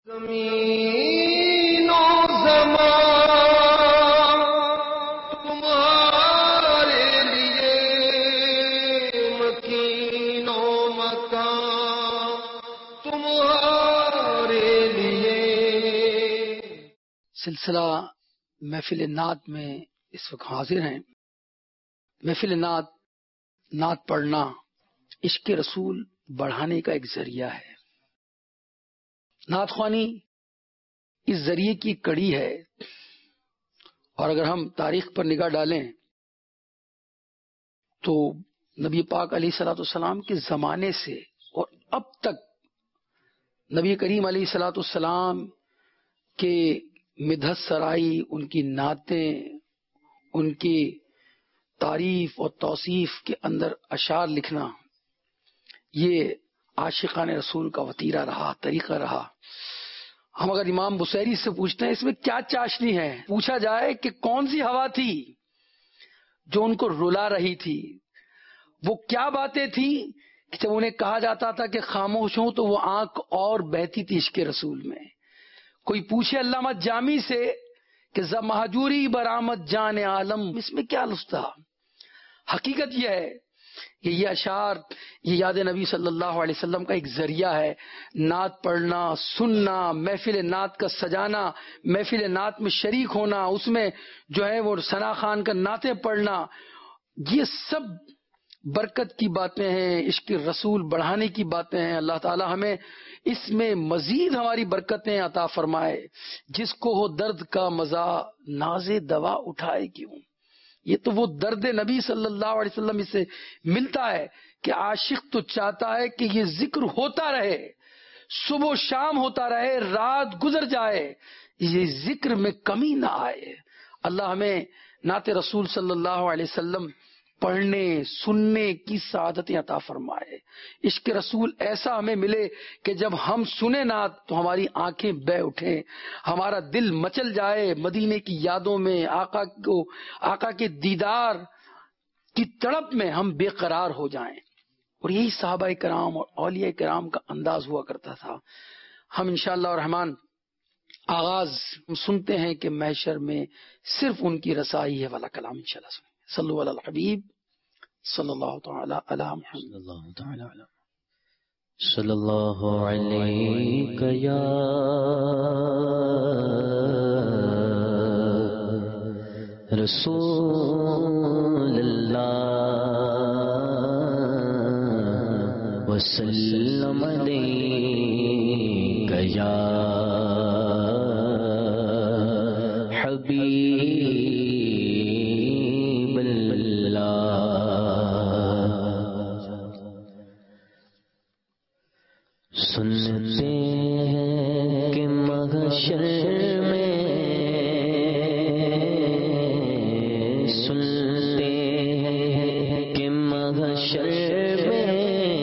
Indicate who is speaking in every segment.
Speaker 1: زمین و زمان تمہارے لیے، مکین و مکان تمہارے لیے۔
Speaker 2: سلسلہ محفل نعت میں اس وقت حاضر ہیں۔ محفل نعت، نعت پڑھنا عشق رسول بڑھانے کا ایک ذریعہ ہے۔ نعت خوانی اس ذریعے کی کڑی ہے، اور اگر ہم تاریخ پر نگاہ ڈالیں تو نبی پاک علیہ الصلوۃ والسلام کے زمانے سے اور اب تک نبی کریم علیہ الصلوۃ والسلام کے مدحت سرائی، ان کی نعتیں، ان کی تعریف اور توصیف کے اندر اشعار لکھنا، یہ عاشقان رسول کا وتیرہ رہا، طریقہ رہا۔ ہم اگر امام بصیری سے پوچھتے ہیں اس میں کیا چاشنی ہے، پوچھا جائے کہ کون سی ہوا تھی جو ان کو رلا رہی تھی، وہ کیا باتیں تھیں کہ جب انہیں کہا جاتا تھا کہ خاموش ہوں تو وہ آنکھ اور بہتی تھی عشق رسول میں۔ کوئی پوچھے علامہ جامی سے کہ ز مہجوری برآمد جان عالم، اس میں کیا لطف تھا؟ حقیقت یہ ہے کہ یہ اشعار، یہ یاد نبی صلی اللہ علیہ وسلم کا ایک ذریعہ ہے۔ نعت پڑھنا، سننا، محفل نعت کا سجانا، محفل نعت میں شریک ہونا، اس میں جو ہے وہ ثنا خان کا نعتیں پڑھنا، یہ سب برکت کی باتیں ہیں، عشق رسول بڑھانے کی باتیں ہیں۔ اللہ تعالی ہمیں اس میں مزید ہماری برکتیں عطا فرمائے۔ جس کو ہو درد کا مزہ، ناز دوا اٹھائے کیوں؟ یہ تو وہ درد نبی صلی اللہ علیہ وسلم سے ملتا ہے کہ عاشق تو چاہتا ہے کہ یہ ذکر ہوتا رہے، صبح و شام ہوتا رہے، رات گزر جائے، یہ ذکر میں کمی نہ آئے۔ اللہ ہمیں نعت رسول صلی اللہ علیہ وسلم پڑھنے سننے کی سعادتیں عطا فرمائے۔ عشق رسول ایسا ہمیں ملے کہ جب ہم سنیں نعت تو ہماری آنکھیں بہہ اٹھیں، ہمارا دل مچل جائے مدینے کی یادوں میں، آقا کے دیدار کی تڑپ میں ہم بے قرار ہو جائیں۔ اور یہی صحابہ کرام اور اولیاء کرام کا انداز ہوا کرتا تھا۔ ہم انشاءاللہ الرحمن آغاز سنتے ہیں کہ محشر میں صرف ان کی رسائی ہے والا کلام انشاءاللہ سنیں۔ صلو علی الحبیب صلی اللہ تعالی علی محمد
Speaker 3: صلی اللہ علیہ یا رسول اللہ وسلم علیہ یا حبیب اللہ۔ سنتے ہیں کہ محشر میں، سنتے ہیں کہ محشر میں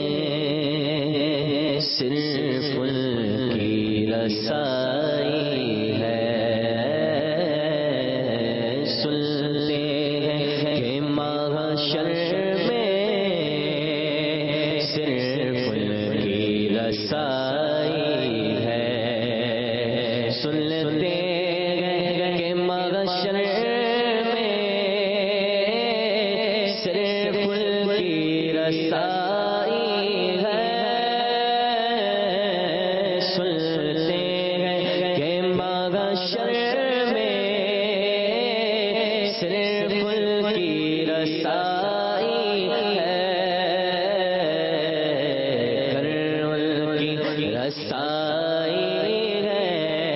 Speaker 3: صرف ان کی رسائی ہے۔ سنتے ہیں کہ محشر میں صرف ان کی رسائی ہے۔ سنتے ہیں کہ محشر میں صرف ان کی رسائی ہے۔ سنتے ہیں کہ محشر میں صرف ان کی رسائی ہے۔ کر ان کی رسائی ہے،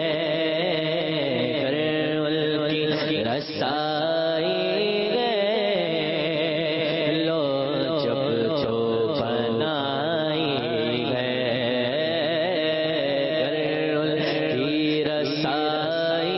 Speaker 3: کر ان کی رسائی ہے۔ لو جب جو بنائی ہے، کر ان کی رسائی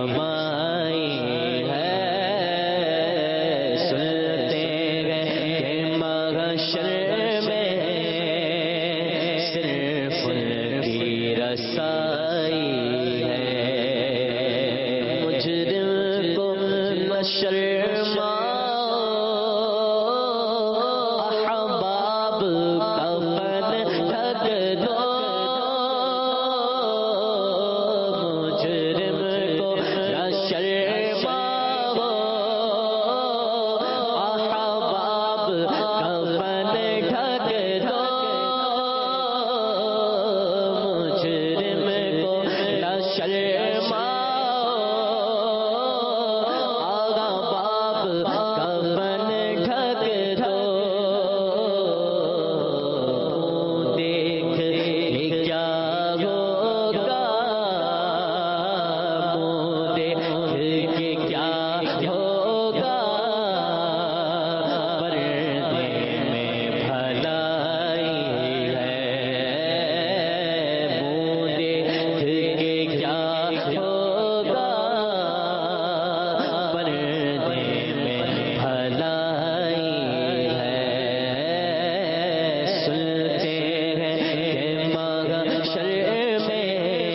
Speaker 3: کمائی ہے سنتے گئے کہ محشر میں صرف ان کی رسائی ہے مجرم کو نہ شرماؤ احباب کفن ڈھک دو مجرم کو نہ شرماؤ احباب کفن ڈھک دو مجرم کو نہ شرماؤ آغا باپ کفن ڈھک دو دیکھ کیا ہوگا دیکھ کیا ہوگا پردے میں بھلائی ہے دیکھ کیا ہوگا پردے میں بھلائی ہے سنتے ہیں کہ محشر میں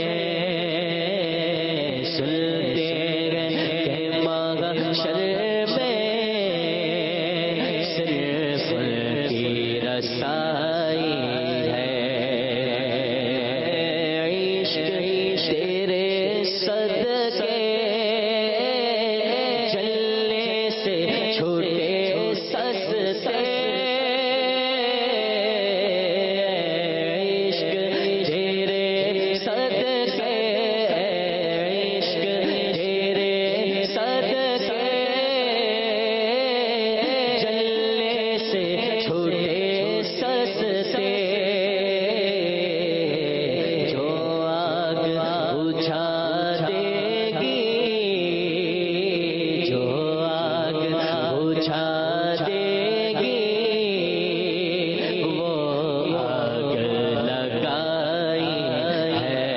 Speaker 3: سنتے ہیں کہ محشر میں صرف ان کی رسائی ہے عشق تیرے صدقے جلنے سے چھوٹے سستے عشق تیرے صدقے عشق تیرے صدقے جلنے سے چھوٹے سستے جو آگ بجھا دے گی جو آگ بجھا دے گی وہ آگ لگائی ہے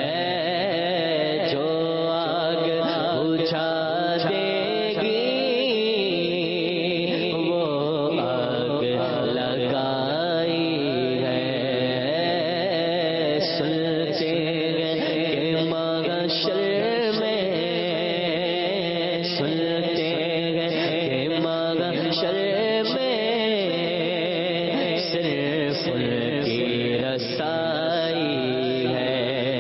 Speaker 3: جو آگ بجھا دے گی وہ آگ لگائی ہے سنتے گئے کہ محشر میں سنتے گئے کہ محشر میں صرف ان کی رسائی ہے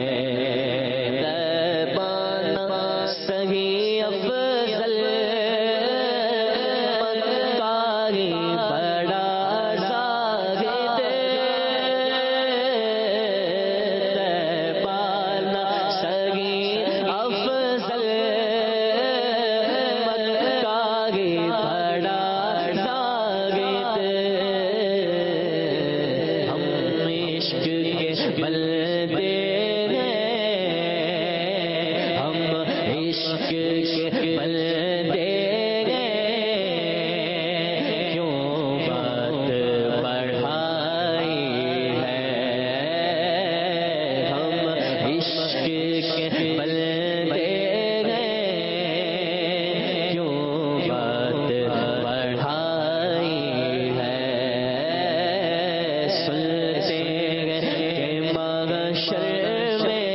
Speaker 3: طیبانہ صحیح افضل مکہ ہی بڑا زاہد طیبانہ صحیح افضل مکہ ہی بڑا زاہد ہم عشق کے بندے ہیں ہم عشق کے بندے ہیں کیوں بات بڑھائی ہے ہم عشق کے بندے ہیں کیوں بات بڑھائی ہے سنتے گئے کہ محشر میں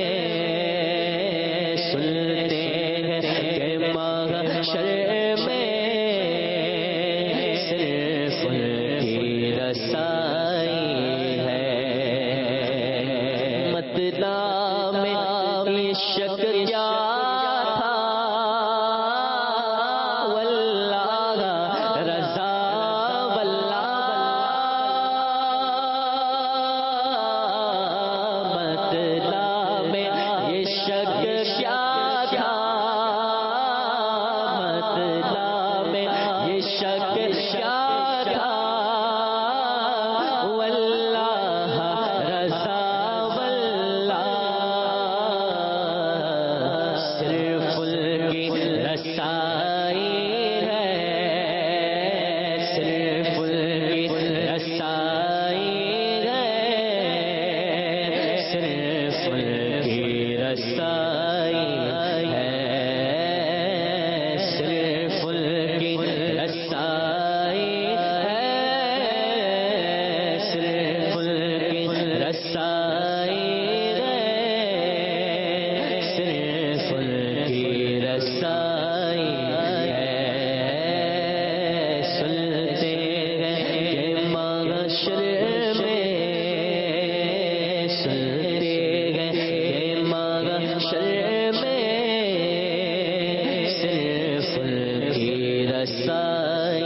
Speaker 3: سنتے ہیں کہ محشر میں صرف ان کی رسائی ہے مطلع میں عشق کیا تھا واللہ رضا واللہ مطلع میں عشق کیا تھا مطلع میں عشق کیا تھا واللہ رضا واللہ رسائی سنتے ہیں کہ معاشر میں سنتے ہیں کہ معاشر میں صرف ان کی رسائی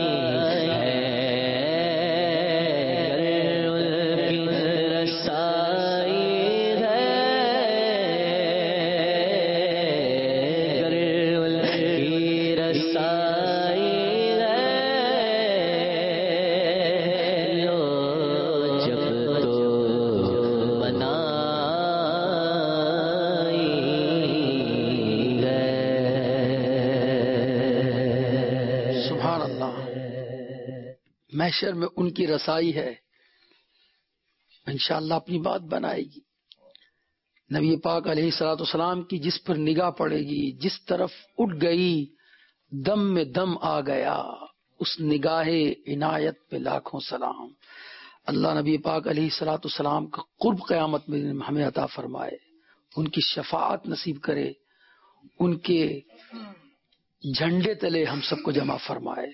Speaker 2: محشر میں ان کی رسائی ہے، انشاءاللہ اپنی بات بنائے گی۔ نبی پاک علیہ الصلوۃ والسلام کی جس پر نگاہ پڑے گی، جس طرف اٹھ گئی دم میں دم آ گیا، اس نگاہ عنایت پہ لاکھوں سلام۔ اللہ نبی پاک علیہ الصلوۃ والسلام کا قرب قیامت میں ہمیں عطا فرمائے، ان کی شفاعت نصیب کرے، ان کے جھنڈے تلے ہم سب کو جمع فرمائے۔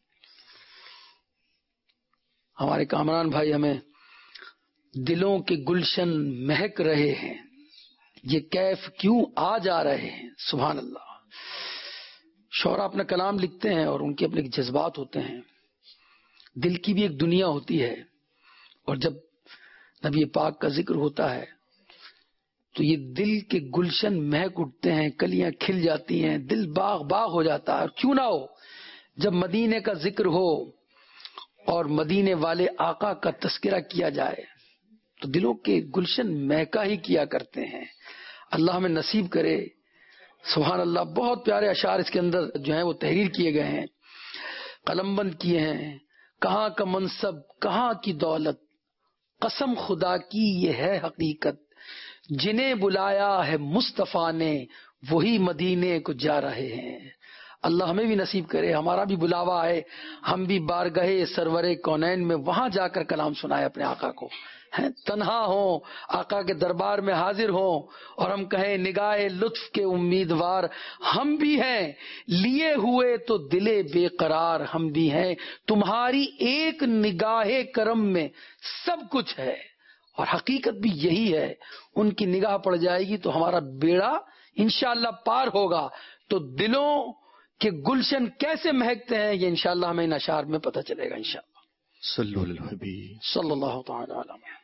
Speaker 2: ہمارے کامران بھائی ہمیں دلوں کے گلشن مہک رہے ہیں، یہ کیف کیوں آ جا رہے ہیں، سبحان اللہ۔ شعراء اپنا کلام لکھتے ہیں اور ان کے اپنے جذبات ہوتے ہیں، دل کی بھی ایک دنیا ہوتی ہے، اور جب نبی پاک کا ذکر ہوتا ہے تو یہ دل کے گلشن مہک اٹھتے ہیں، کلیاں کھل جاتی ہیں، دل باغ باغ ہو جاتا ہے۔ اور کیوں نہ ہو، جب مدینے کا ذکر ہو اور مدینے والے آقا کا تذکرہ کیا جائے تو دلوں کے گلشن مہکا ہی کیا کرتے ہیں۔ اللہ ہمیں نصیب کرے، سبحان اللہ۔ بہت پیارے اشعار اس کے اندر جو ہیں وہ تحریر کیے گئے ہیں، قلم بند کیے ہیں۔ کہاں کا منصب، کہاں کی دولت، قسم خدا کی یہ ہے حقیقت، جنہیں بلایا ہے مصطفیٰ نے وہی مدینے کو جا رہے ہیں۔ اللہ ہمیں بھی نصیب کرے، ہمارا بھی بلاوا ہے، ہم بھی بارگاہ سرور کونین میں وہاں جا کر کلام سنائے اپنے آقا کو، تنہا ہوں آقا کے دربار میں حاضر ہوں اور ہم کہیں نگاہ لطف کے امیدوار ہم بھی ہیں، لیے ہوئے تو دلے بے قرار ہم بھی ہیں، تمہاری ایک نگاہ کرم میں سب کچھ ہے۔ اور حقیقت بھی یہی ہے، ان کی نگاہ پڑ جائے گی تو ہمارا بیڑا انشاءاللہ پار ہوگا۔ تو دلوں کہ گلشن کیسے مہکتے ہیں یہ انشاءاللہ ہمیں ان اشعار میں پتہ چلے گا انشاءاللہ۔ صلی اللہ تعالی علیہ وسلم۔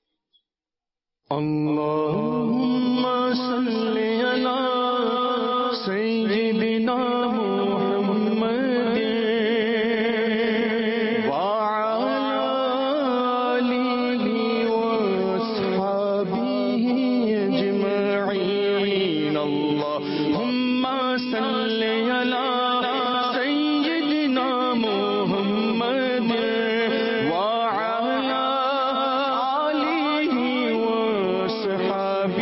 Speaker 1: اللہم صلی علی سیدنا محمد وعلی آلہ واصحابہ اجمعین۔ اللہم صلی علی سیدنا محمد وعلی آلہ واصحابہ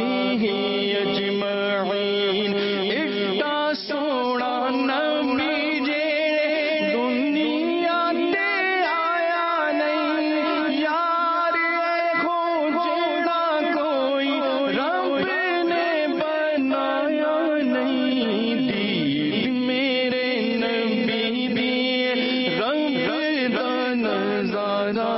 Speaker 1: اجمعین۔ ایڈا سونا نبی جے دنیا تے آیا نہیں، یار دیکھو جڑا کوئی رب نے بنایا نہیں، دید میرے نبی بھی رنگ دا نظارہ،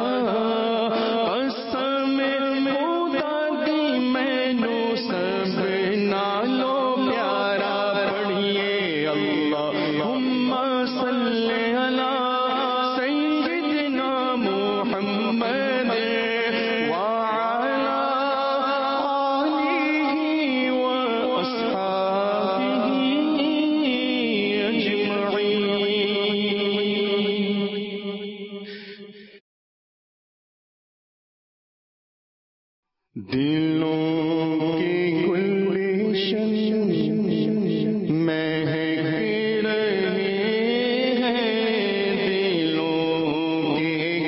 Speaker 1: قسم خدا دی مینوں سب نالوں پیارا، پڑھیے اللہم صلی علی سیدنا محمد وعلی آلہ واصحابہ اجمعین۔ دلوں کی گلشن مہک رہے ہیں، دلوں کی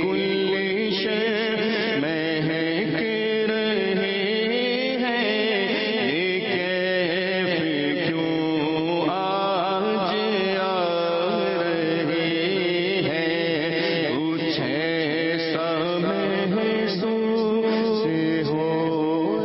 Speaker 1: گلشن مہک رہے ہیں، یہ کیف کیوں آج آ رہے ہیں، کچھ ایسا محسوس ہو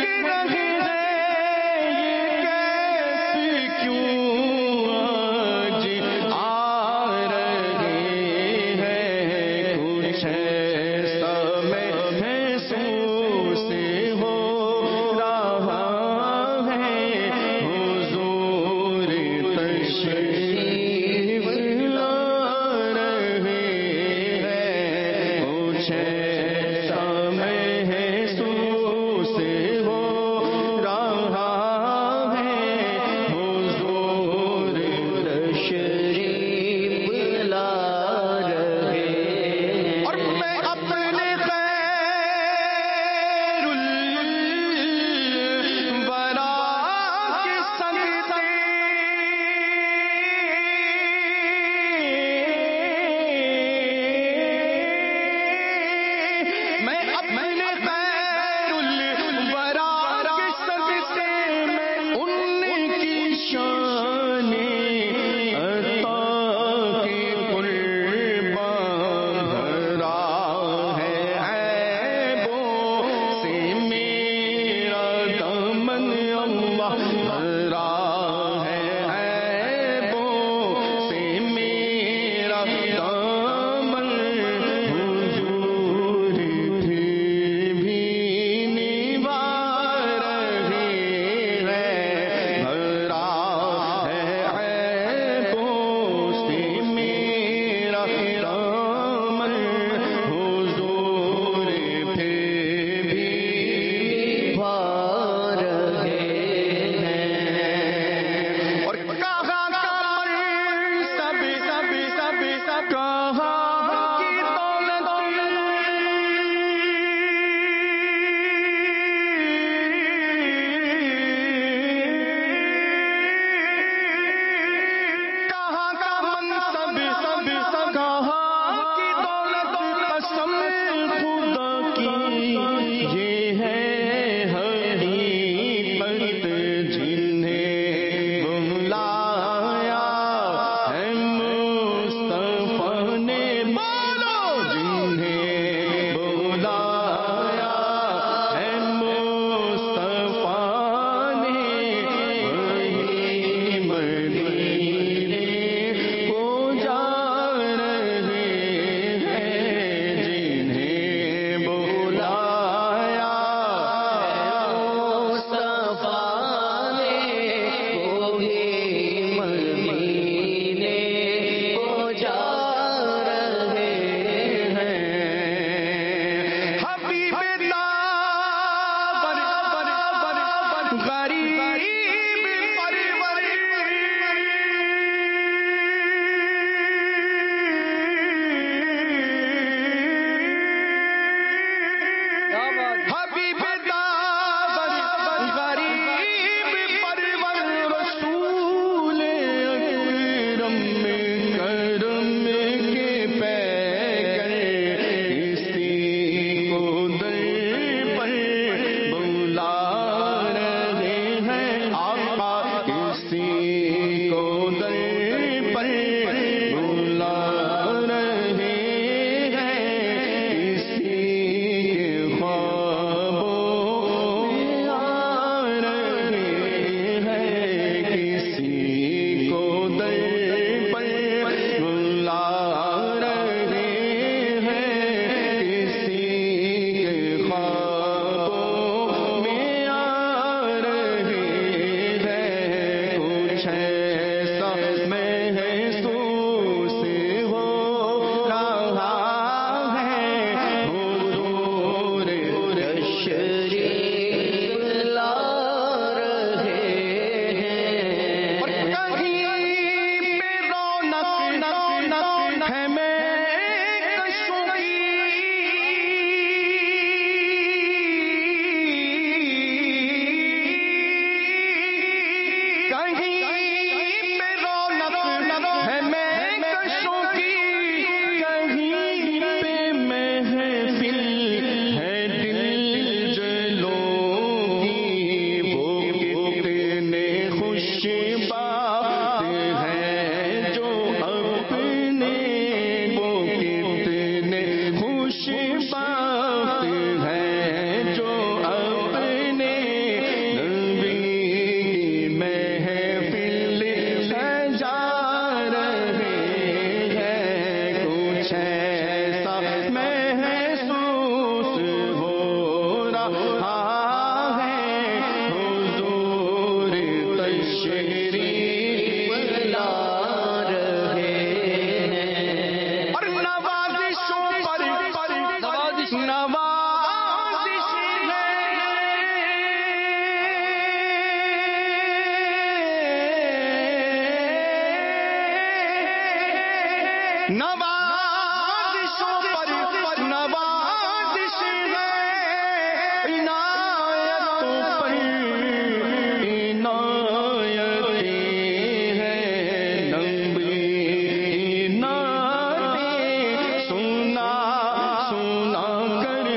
Speaker 1: خوش بخت ہے جو اپنے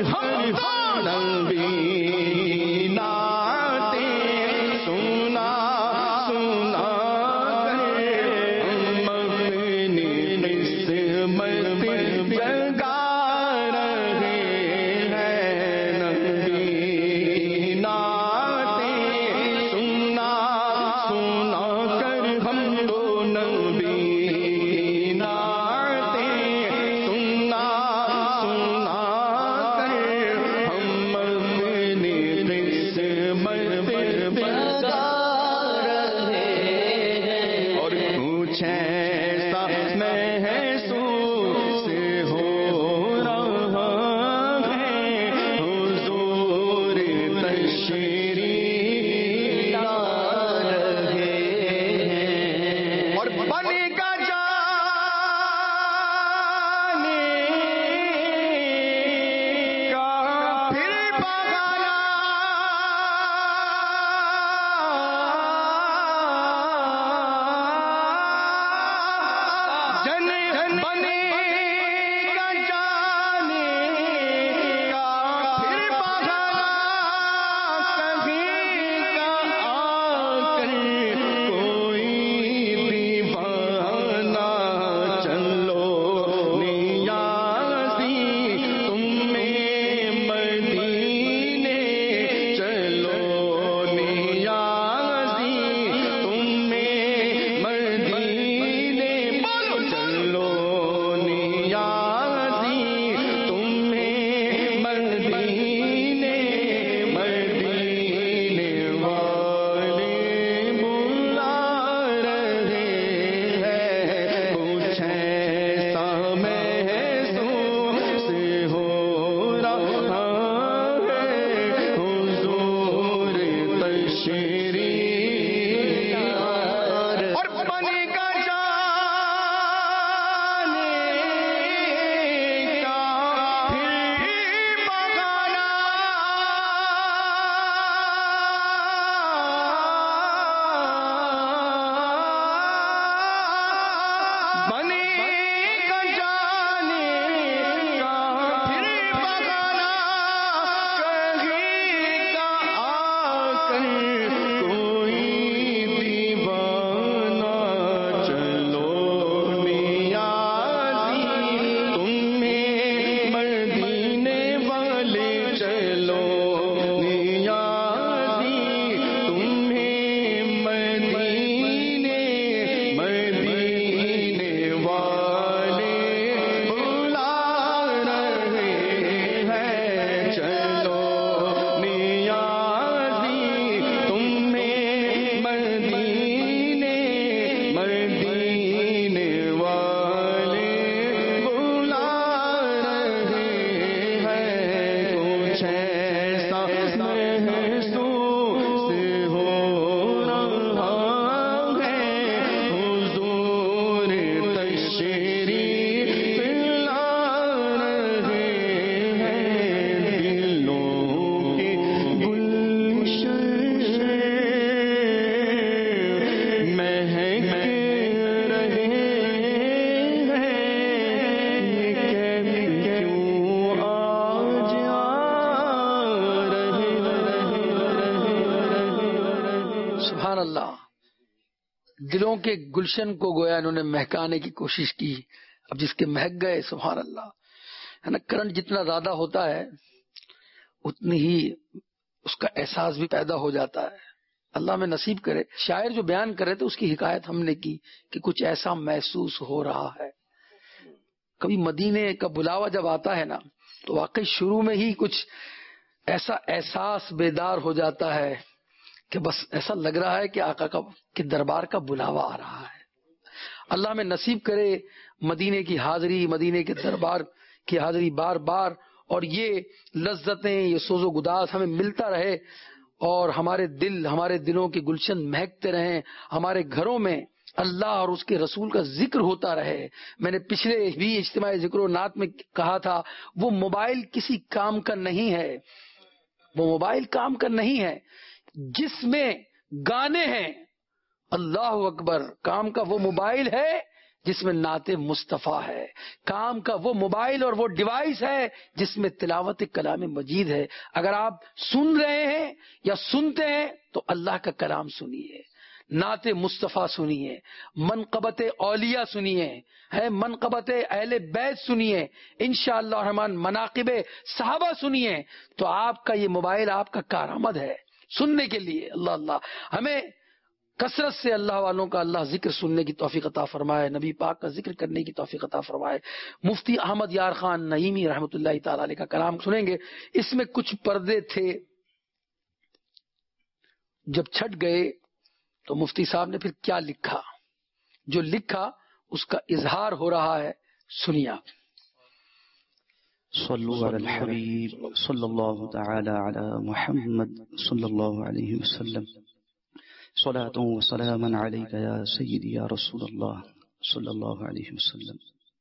Speaker 2: دلوں کے گلشن کو گویا انہوں نے مہکانے کی کوشش کی. اب جس کے مہک گئے سبحان اللہ ہے نا. کرنٹ جتنا زیادہ ہوتا ہے اتنی ہی اس کا احساس بھی پیدا ہو جاتا ہے. اللہ میں نصیب کرے. شاعر جو بیان کر رہے تھے اس کی حکایت ہم نے کی کہ کچھ ایسا محسوس ہو رہا ہے. کبھی مدینے کا بلاوا جب آتا ہے نا تو واقعی شروع میں ہی کچھ ایسا احساس بیدار ہو جاتا ہے کہ بس ایسا لگ رہا ہے کہ آقا کا کہ دربار کا بلاوا آ رہا ہے. اللہ میں نصیب کرے مدینے کی حاضری, مدینے کے دربار کی حاضری بار بار, اور یہ لذتیں, یہ سوز و گداز ہمیں ملتا رہے اور ہمارے دلوں کے گلشن مہکتے رہیں, ہمارے گھروں میں اللہ اور اس کے رسول کا ذکر ہوتا رہے. میں نے پچھلے بھی اجتماعی ذکر و نعت میں کہا تھا وہ موبائل کسی کام کا نہیں ہے, وہ موبائل کام کا نہیں ہے جس میں گانے ہیں. اللہ اکبر. کام کا وہ موبائل ہے جس میں نعت مصطفیٰ ہے، کام کا وہ موبائل اور وہ ڈیوائس ہے جس میں تلاوت کلام مجید ہے۔ اگر آپ سن رہے ہیں یا سنتے ہیں تو اللہ کا کلام سنیے، نعت مصطفیٰ سنیے، منقبت اولیاء سنیے، ہے منقبت اہل بیت سنیے، انشاءاللہ الرحمن مناقب صحابہ سنیے، تو آپ کا یہ موبائل آپ کا کارآمد ہے سننے کے لیے۔ اللہ اللہ، ہمیں کثرت سے اللہ والوں کا اللہ ذکر سننے کی توفیق عطا فرمائے، نبی پاک کا ذکر کرنے کی توفیق عطا فرمائے۔ مفتی احمد یار خان نعیمی رحمۃ اللہ تعالی علیہ کا کلام سنیں گے، اس میں کچھ پردے تھے، جب چھٹ گئے تو مفتی صاحب نے پھر کیا لکھا، جو لکھا اس کا اظہار ہو رہا ہے، سنیے آپ۔
Speaker 4: صلو علی الحبیب صلی اللہ تعالی علی محمد صلی اللہ علیہ وسلم، صلاۃ و سلام علیک یا سیدی یا رسول اللہ صلی اللہ علیہ وسلم۔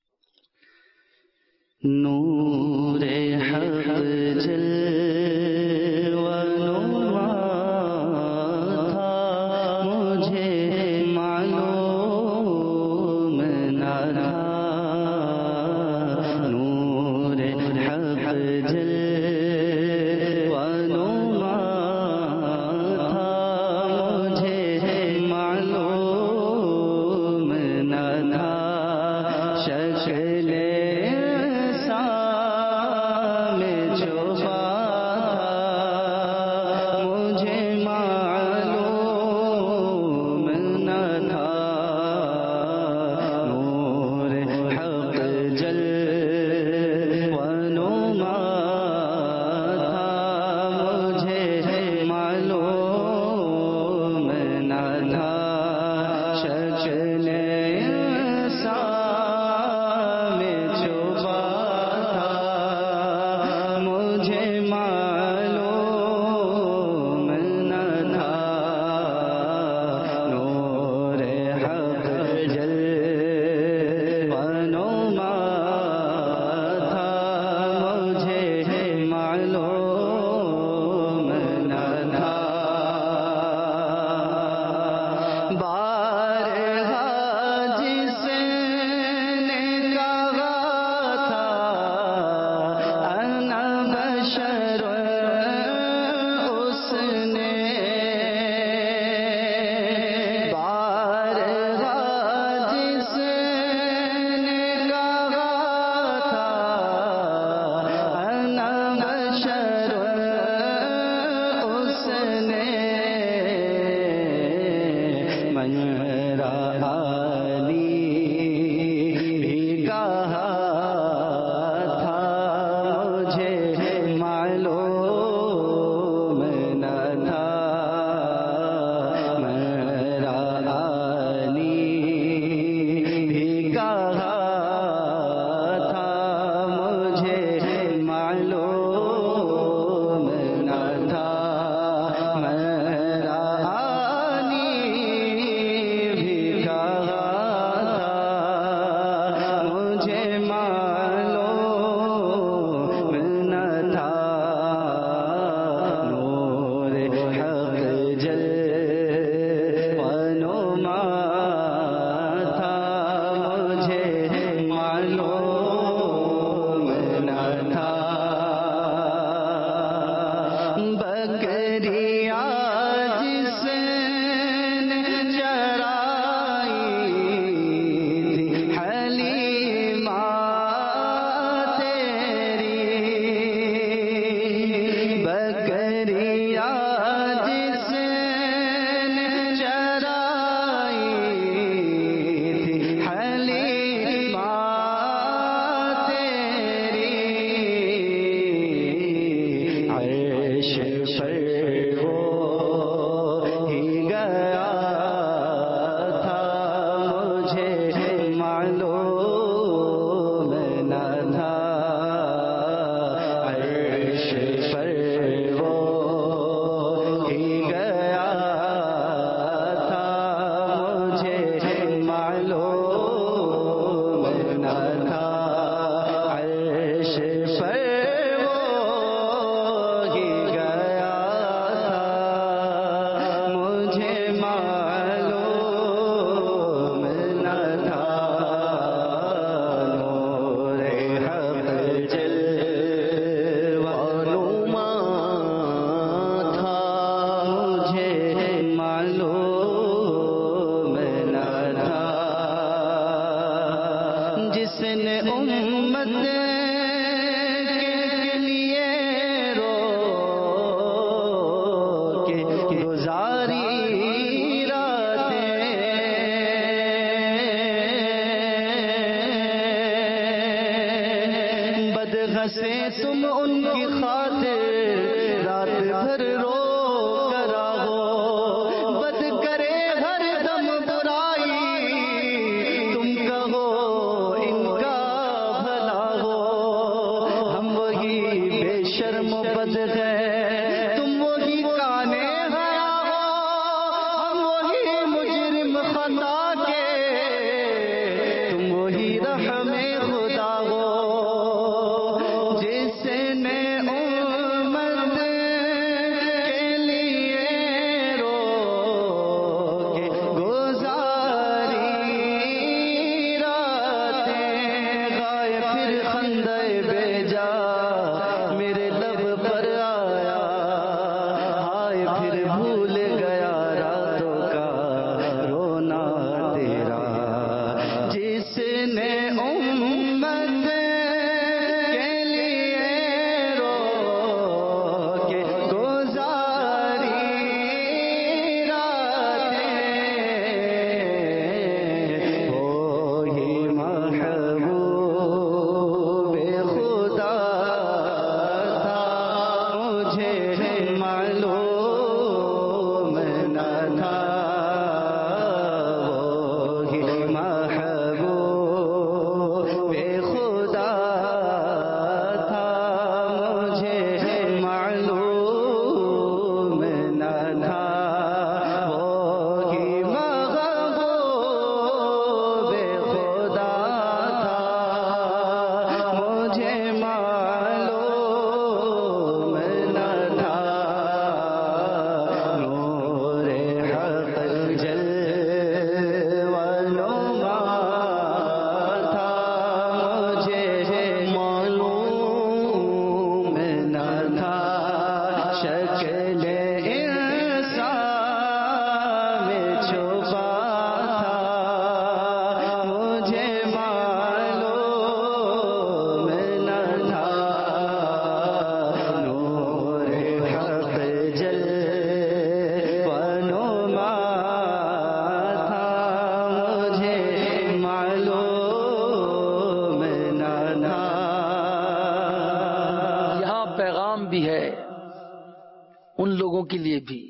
Speaker 4: نور حق جل و نما تھا، مجھے معلوم نہ تھا، نور حق جل و نما تھا، مجھے معلوم نہ تھا، شکل
Speaker 1: گئے تم وہی کانے حیا ہو ہم وہی مجرم خطا کے تم وہی رحم خدا ہو جس نے امت کے لیے رو کے گزاری راتیں گائے پھر خندے بیجا میرے لب پر آیا ہائے پھر بھول گیا راتوں کا رونا تیرا جس نے امت کے لیے رو کے گزاری راتیں وہی محبوب خدا تھا مجھے معلوم نہ تھا وہی محبوب خدا تھا مجھے معلوم نہ تھا وہی محبوب خدا تھا مجھے معلوم نہ تھا نور حق جلوہ نما تھا مجھے معلوم نہ تھا شکل انسان میں چھپا تھا مجھے معلوم نہ تھا نور حق جلوہ نما تھا مجھے معلوم نہ تھا
Speaker 2: یہاں پیغام بھی ہے ان لوگوں کے لیے بھی.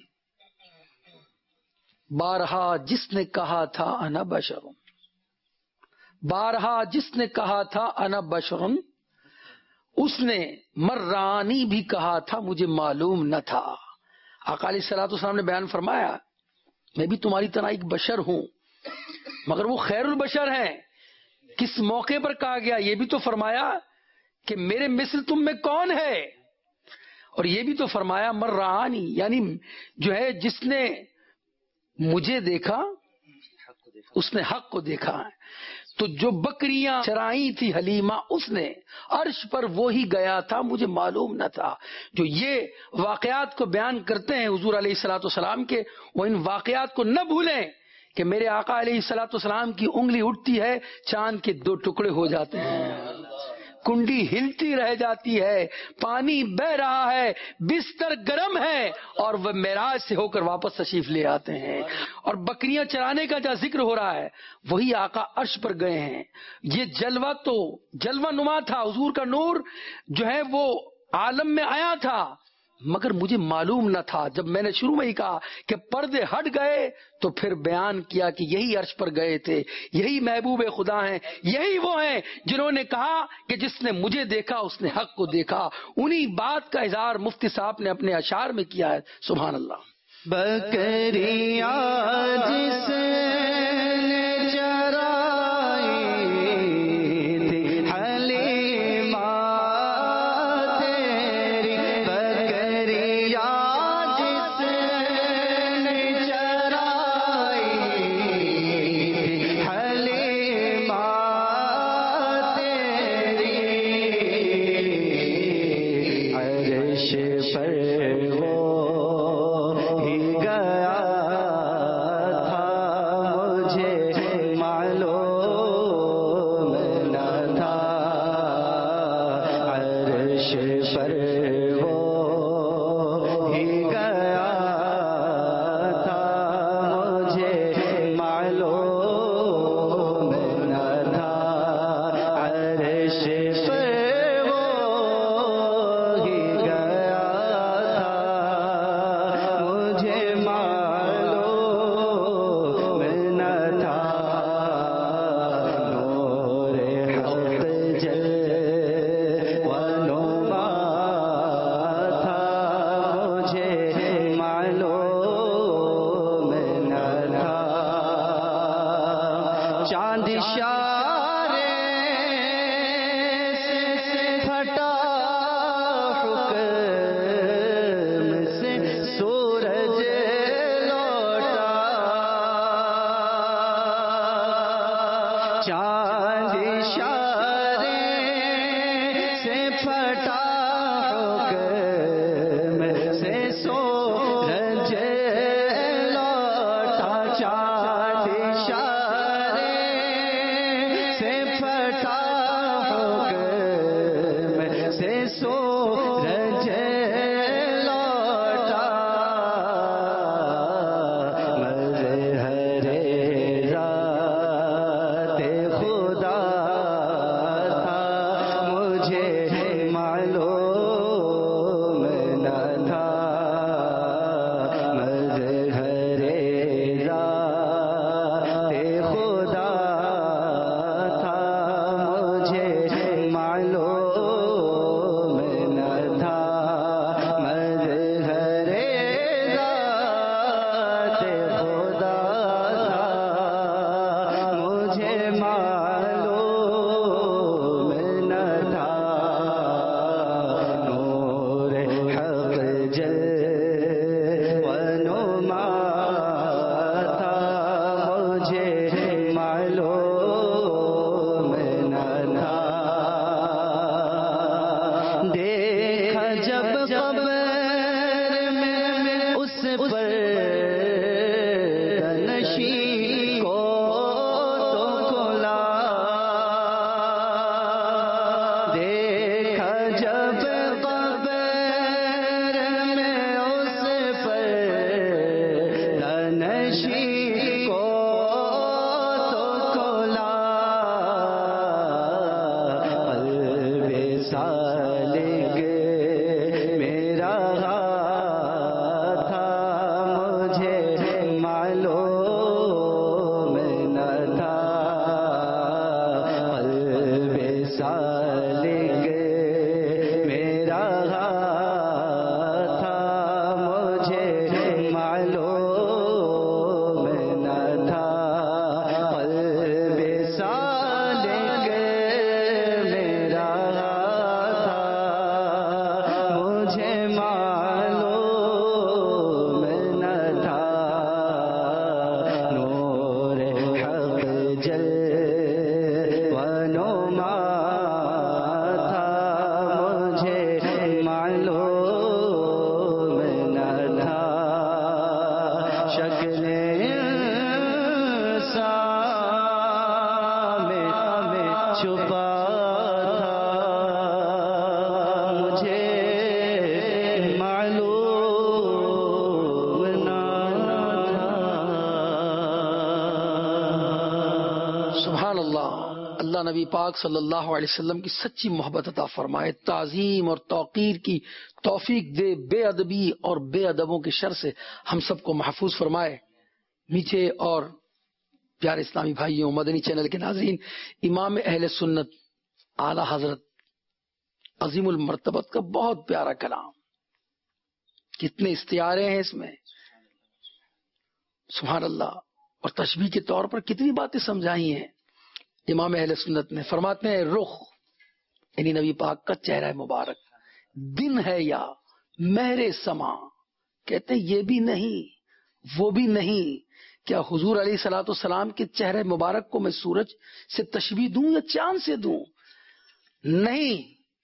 Speaker 2: بارہا جس نے کہا تھا انا بشرun، بارہا جس نے کہا تھا انا بشرun، اس نے مرانی بھی کہا تھا مجھے معلوم نہ تھا. آقا علیہ الصلوۃ والسلام نے بیان فرمایا میں بھی تمہاری طرح ایک بشر ہوں مگر وہ خیر البشر ہیں. کس موقع پر کہا گیا؟ یہ بھی تو فرمایا کہ میرے مثل تم میں کون ہے، اور یہ بھی تو فرمایا مرانی، یعنی جو ہے جس نے مجھے دیکھا اس نے حق کو دیکھا ہے. تو جو بکریاں چرائی تھی حلیمہ اس نے عرش پر وہی گیا تھا مجھے معلوم نہ تھا. جو یہ واقعات کو بیان کرتے ہیں حضور علیہ الصلوۃ والسلام کے، وہ ان واقعات کو نہ بھولیں کہ میرے آقا علیہ الصلوۃ والسلام کی انگلی اٹھتی ہے چاند کے 2 ٹکڑے ہو جاتے ہیں، کنڈی ہلتی رہ جاتی ہے، پانی بہ رہا ہے، بستر گرم ہے، اور وہ معراج سے ہو کر واپس تشریف لے آتے ہیں. اور بکریاں چرانے کا جہاں ذکر ہو رہا ہے وہی آقا عرش پر گئے ہیں. یہ جلوہ تو جلوہ نما تھا، حضور کا نور جو ہے وہ عالم میں آیا تھا مگر مجھے معلوم نہ تھا. جب میں نے شروع میں ہی کہا کہ پردے ہٹ گئے تو پھر بیان کیا کہ یہی عرش پر گئے تھے، یہی محبوب خدا ہیں، یہی وہ ہیں جنہوں نے کہا کہ جس نے مجھے دیکھا اس نے حق کو دیکھا. انہی بات کا اظہار مفتی صاحب نے اپنے اشعار میں کیا ہے. سبحان اللہ.
Speaker 1: بکریاں جس نے چرائی تھی حلیمہ تیری، بکریاں جس نے چرائی تھی حلیمہ تیری، عرش پر وہ ہی گیا تھا مجھے معلوم نہ تھا، عرش پر وہ ہی گیا تھا مجھے معلوم نہ تھا، عرش پر وہ ہی گیا پر تنشی کو تو کھلا دیکھا جب قبر میں اس پر تنشی کو تو کھلا قلب سالک میرا تھا مجھے معلوم نہ تھا قلب سالک میرا تھا مجھے معلوم نہ تھا قلب سالک میرا تھا مجھے معلوم نہ تھا نور حق جل و نما تھا مجھے معلوم نہ تھا شکل انسان میں چھپا تھا مجھے معلوم نہ تھا.
Speaker 2: سبحان اللہ. اللہ نبی پاک صلی اللہ علیہ وسلم کی سچی محبت عطا فرمائے، تعظیم اور توقیر کی توفیق دے، بے ادبی اور بے ادبوں کے شر سے ہم سب کو محفوظ فرمائے. میٹھے اور پیارے اسلامی بھائیوں، مدنی چینل کے ناظرین، امام اہل سنت اعلی حضرت عظیم المرتبت کا بہت پیارا کلام، کتنے استعارے ہیں اس میں، سبحان اللہ. اور تشبیہ کے طور پر کتنی باتیں سمجھائی ہیں امام اہل سنت نے. فرماتے ہیں رخ یعنی نبی پاک کا چہرہ مبارک، دن ہے یا مہر سما، کہتے ہیں یہ بھی نہیں وہ بھی نہیں. کیا حضور علیہ الصلوۃ والسلام کے چہرہ مبارک کو میں سورج سے تشبیہ دوں یا چاند سے دوں؟ نہیں،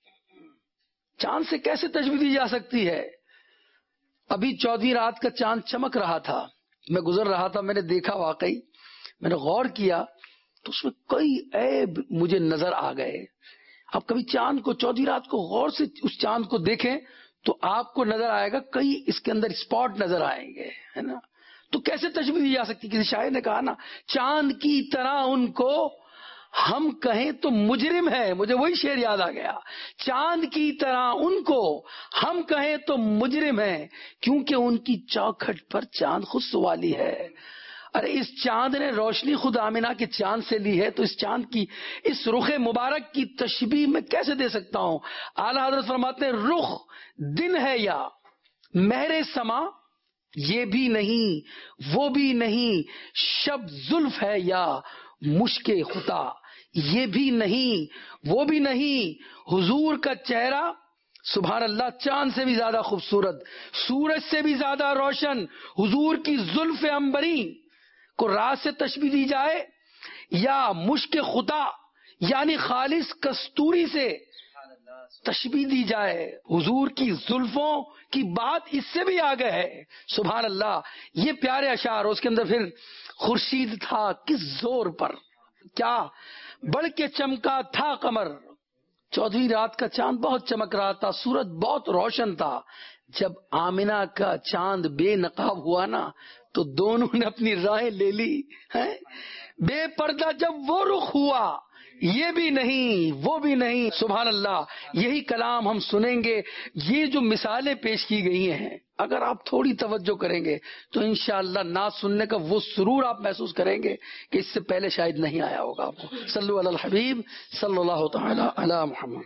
Speaker 2: چاند سے کیسے تشبیہ دی جا سکتی ہے؟ ابھی 14 رات کا چاند چمک رہا تھا، میں گزر رہا تھا، میں نے دیکھا، واقعی میں نے غور کیا تو اس میں کئی عیب مجھے نظر آ گئے. اب کبھی چاند کو 14 رات کو غور سے اس چاند کو دیکھیں تو آپ کو نظر آئے گا کئی اس کے اندر اسپاٹ نظر آئیں گے، ہے نا. تو کیسے تشبیہ دی جا سکتی؟ کسی شاعر نے کہا نا، چاند کی طرح ان کو ہم کہیں تو مجرم ہے. مجھے وہی شعر یاد آ گیا، چاند کی طرح ان کو ہم کہیں تو مجرم ہے، کیونکہ ان کی چوکھٹ پر چاند خود سوالی ہے. ارے اس چاند نے روشنی خود آمینہ کے چاند سے لی ہے، تو اس چاند کی اس رخ مبارک کی تشبیہ میں کیسے دے سکتا ہوں؟ اعلیٰ حضرت فرماتے ہیں رخ دن ہے یا مہر سما، یہ بھی نہیں وہ بھی نہیں، شب زلف ہے یا مشک خطا، یہ بھی نہیں وہ بھی نہیں. حضور کا چہرہ سبحان اللہ چاند سے بھی زیادہ خوبصورت، سورج سے بھی زیادہ روشن. حضور کی زلف عنبری کو رات سے تشبیہ دی جائے یا مشک خطا یعنی خالص کستوری سے تشبیہ دی جائے. حضور کی زلفوں کی بات اس سے بھی آگے ہے، سبحان اللہ. یہ پیارے اشعار، اس کے اندر پھر خورشید تھا کس زور پر، کیا بڑھ کے چمکا تھا قمر. 14 رات کا چاند بہت چمک رہا تھا، سورج بہت روشن تھا. جب آمنہ کا چاند بے نقاب ہوا نا تو دونوں نے اپنی راہیں لے لی ہیں. بے پردہ جب وہ رخ ہوا، یہ بھی نہیں وہ بھی نہیں. سبحان اللہ. یہی کلام ہم سنیں گے. یہ جو مثالیں پیش کی گئی ہیں، اگر آپ تھوڑی توجہ کریں گے تو انشاءاللہ نعت سننے کا وہ سرور آپ محسوس کریں گے کہ اس سے پہلے شاید نہیں آیا ہوگا آپ کو. صلو علی الحبیب صلی اللہ تعالی علی محمد.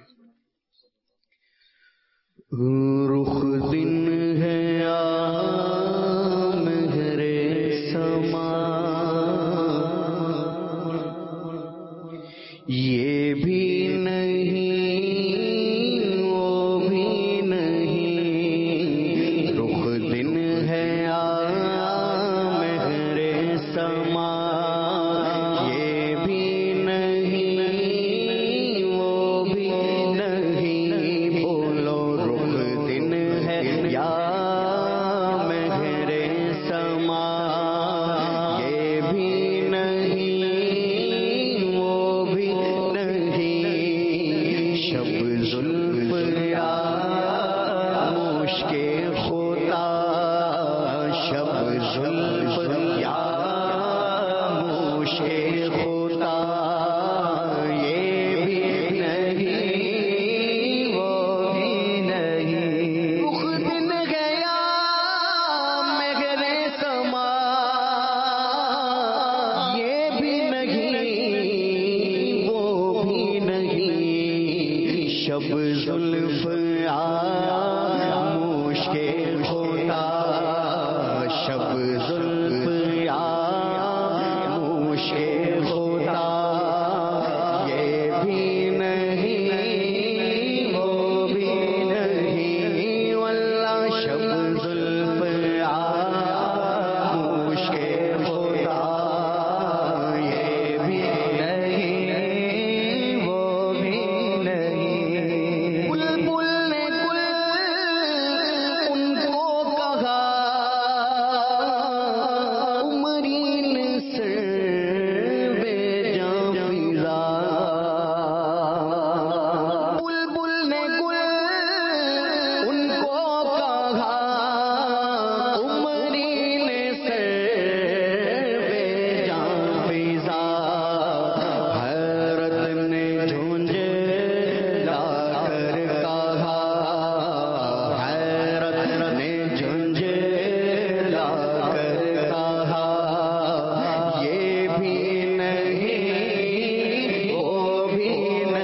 Speaker 1: رخ دن ہے یا مہر سما، یہ بھی نہیں وہ بھی نہیں. رخ دن ہے یا مہر سما، یہ بھی نہیں وہ بھی نہیں. بولو رخ دن خدا شب زلف یا موشے خدا یہ بھی نہیں وہ بھی نہیں رخ دن گیا مگر سما یہ بھی نہیں وہ بھی نہیں شب زلف آموش کے خدا شب زلف آموش کے خدا یہ بھی نہیں وہ بھی نہیں واللہ شب زلف آموش کے خدا یہ بھی نہیں وہ بھی نہیں بلبل نے گل ان کو کہا عمرین سے بے جان فضا بلبل نے گل ان کو کہا عمرین سے بے جان فضا حیرت نے جھونجے لا کر کہا حیرت نے جھونجے لا کر کہا یہ بھی نہیں وہ بھی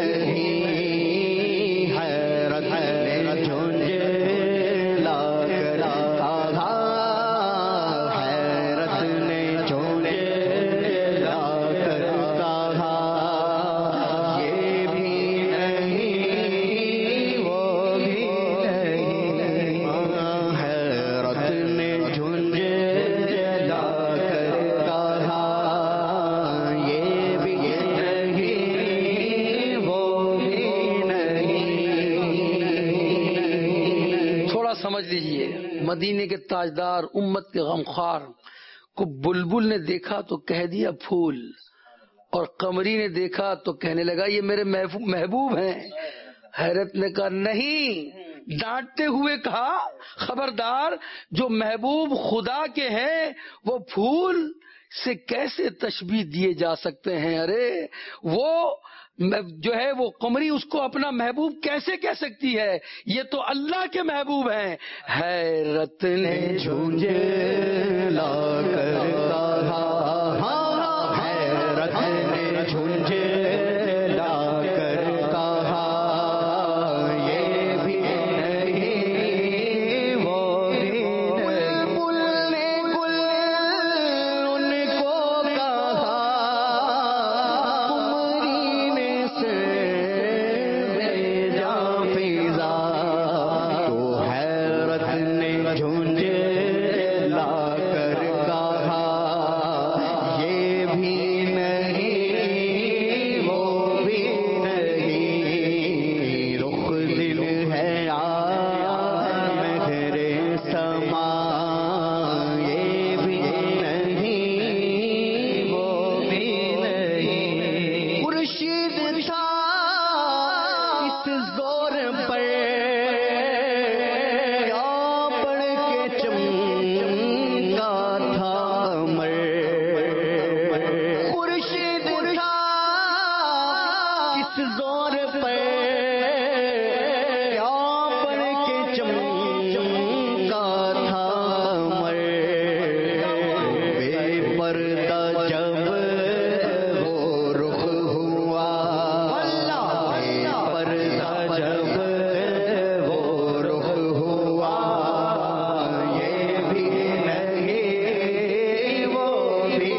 Speaker 1: نہیں حیرت نے جھونجے لا کر کہا حیرت نے جھونجے لا کر کہا یہ بھی نہیں وہ بھی نہیں حیرت نے جھونجے لا کر کہا یہ بھی نہیں وہ بھی نہیں
Speaker 2: تھوڑا سمجھ لیجئے، مدینے کے تاجدار امت کے غمخوار کو بلبل نے دیکھا تو کہہ دیا پھول، اور قمری نے دیکھا تو کہنے لگا یہ میرے محبوب ہیں۔ حیرت نے کہا نہیں، ڈانٹتے ہوئے کہا خبردار، جو محبوب خدا کے ہیں وہ پھول سے کیسے تشبیہ دیے جا سکتے ہیں؟ ارے وہ جو ہے وہ قمری اس کو اپنا محبوب کیسے کہہ سکتی ہے؟ یہ تو اللہ کے محبوب ہیں۔ حیرت نے
Speaker 1: جھونجے لا کر کہا حیرت نے جھونجے لا کر کہا یہ بھی نہیں وہ بھی نہیں بلبل نے گل ان کو کہا عمرین سے بے جان فضا تو حیرت نے جھونجے لا کر کہا یہ بھی نہیں وہ بھی نہیں رخ دل ہے مہر سما یہ بھی نہیں وہ بھی نہیں خورشید تھا اس زور پر یا پڑھ کے چمکا تھا مر خورشید تھا اس زور پر یا پڑھ کے چمکا تھا مر بے پردہ جب وہ رخ ہوا بے پردہ جب وہ رخ ہوا یہ بھی نہیں وہ بھی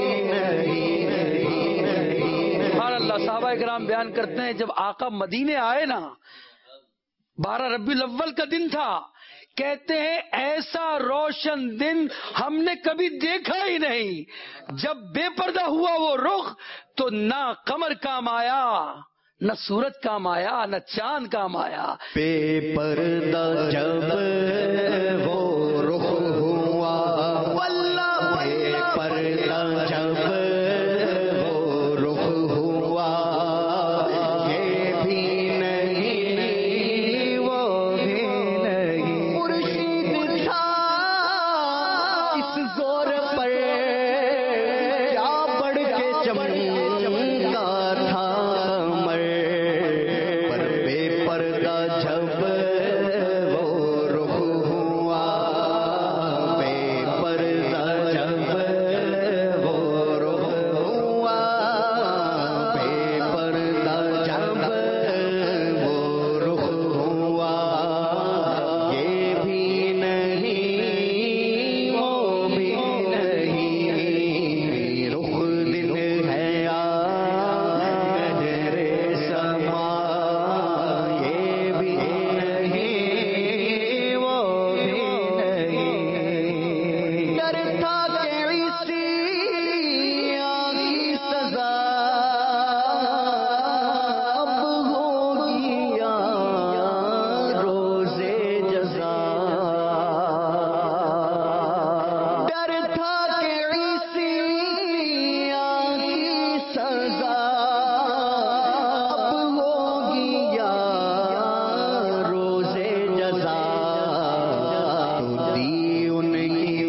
Speaker 1: نہیں
Speaker 2: سبحان اللہ۔ صحابہ کرام بیان کرتے ہیں جب آقا مدینے آئے نا، 12 ربیع الاول کا دن تھا، کہتے ہیں ایسا روشن دن ہم نے کبھی دیکھا ہی نہیں۔ جب بے پردہ ہوا وہ رخ تو نہ قمر کام آیا، نہ سورج کام آیا، نہ چاند کام آیا۔
Speaker 1: بے پردہ جب وہ رخ ہوا بے پردہ جب وہ رخ ہوا یہ بھی نہیں وہ بھی نہیں خورشید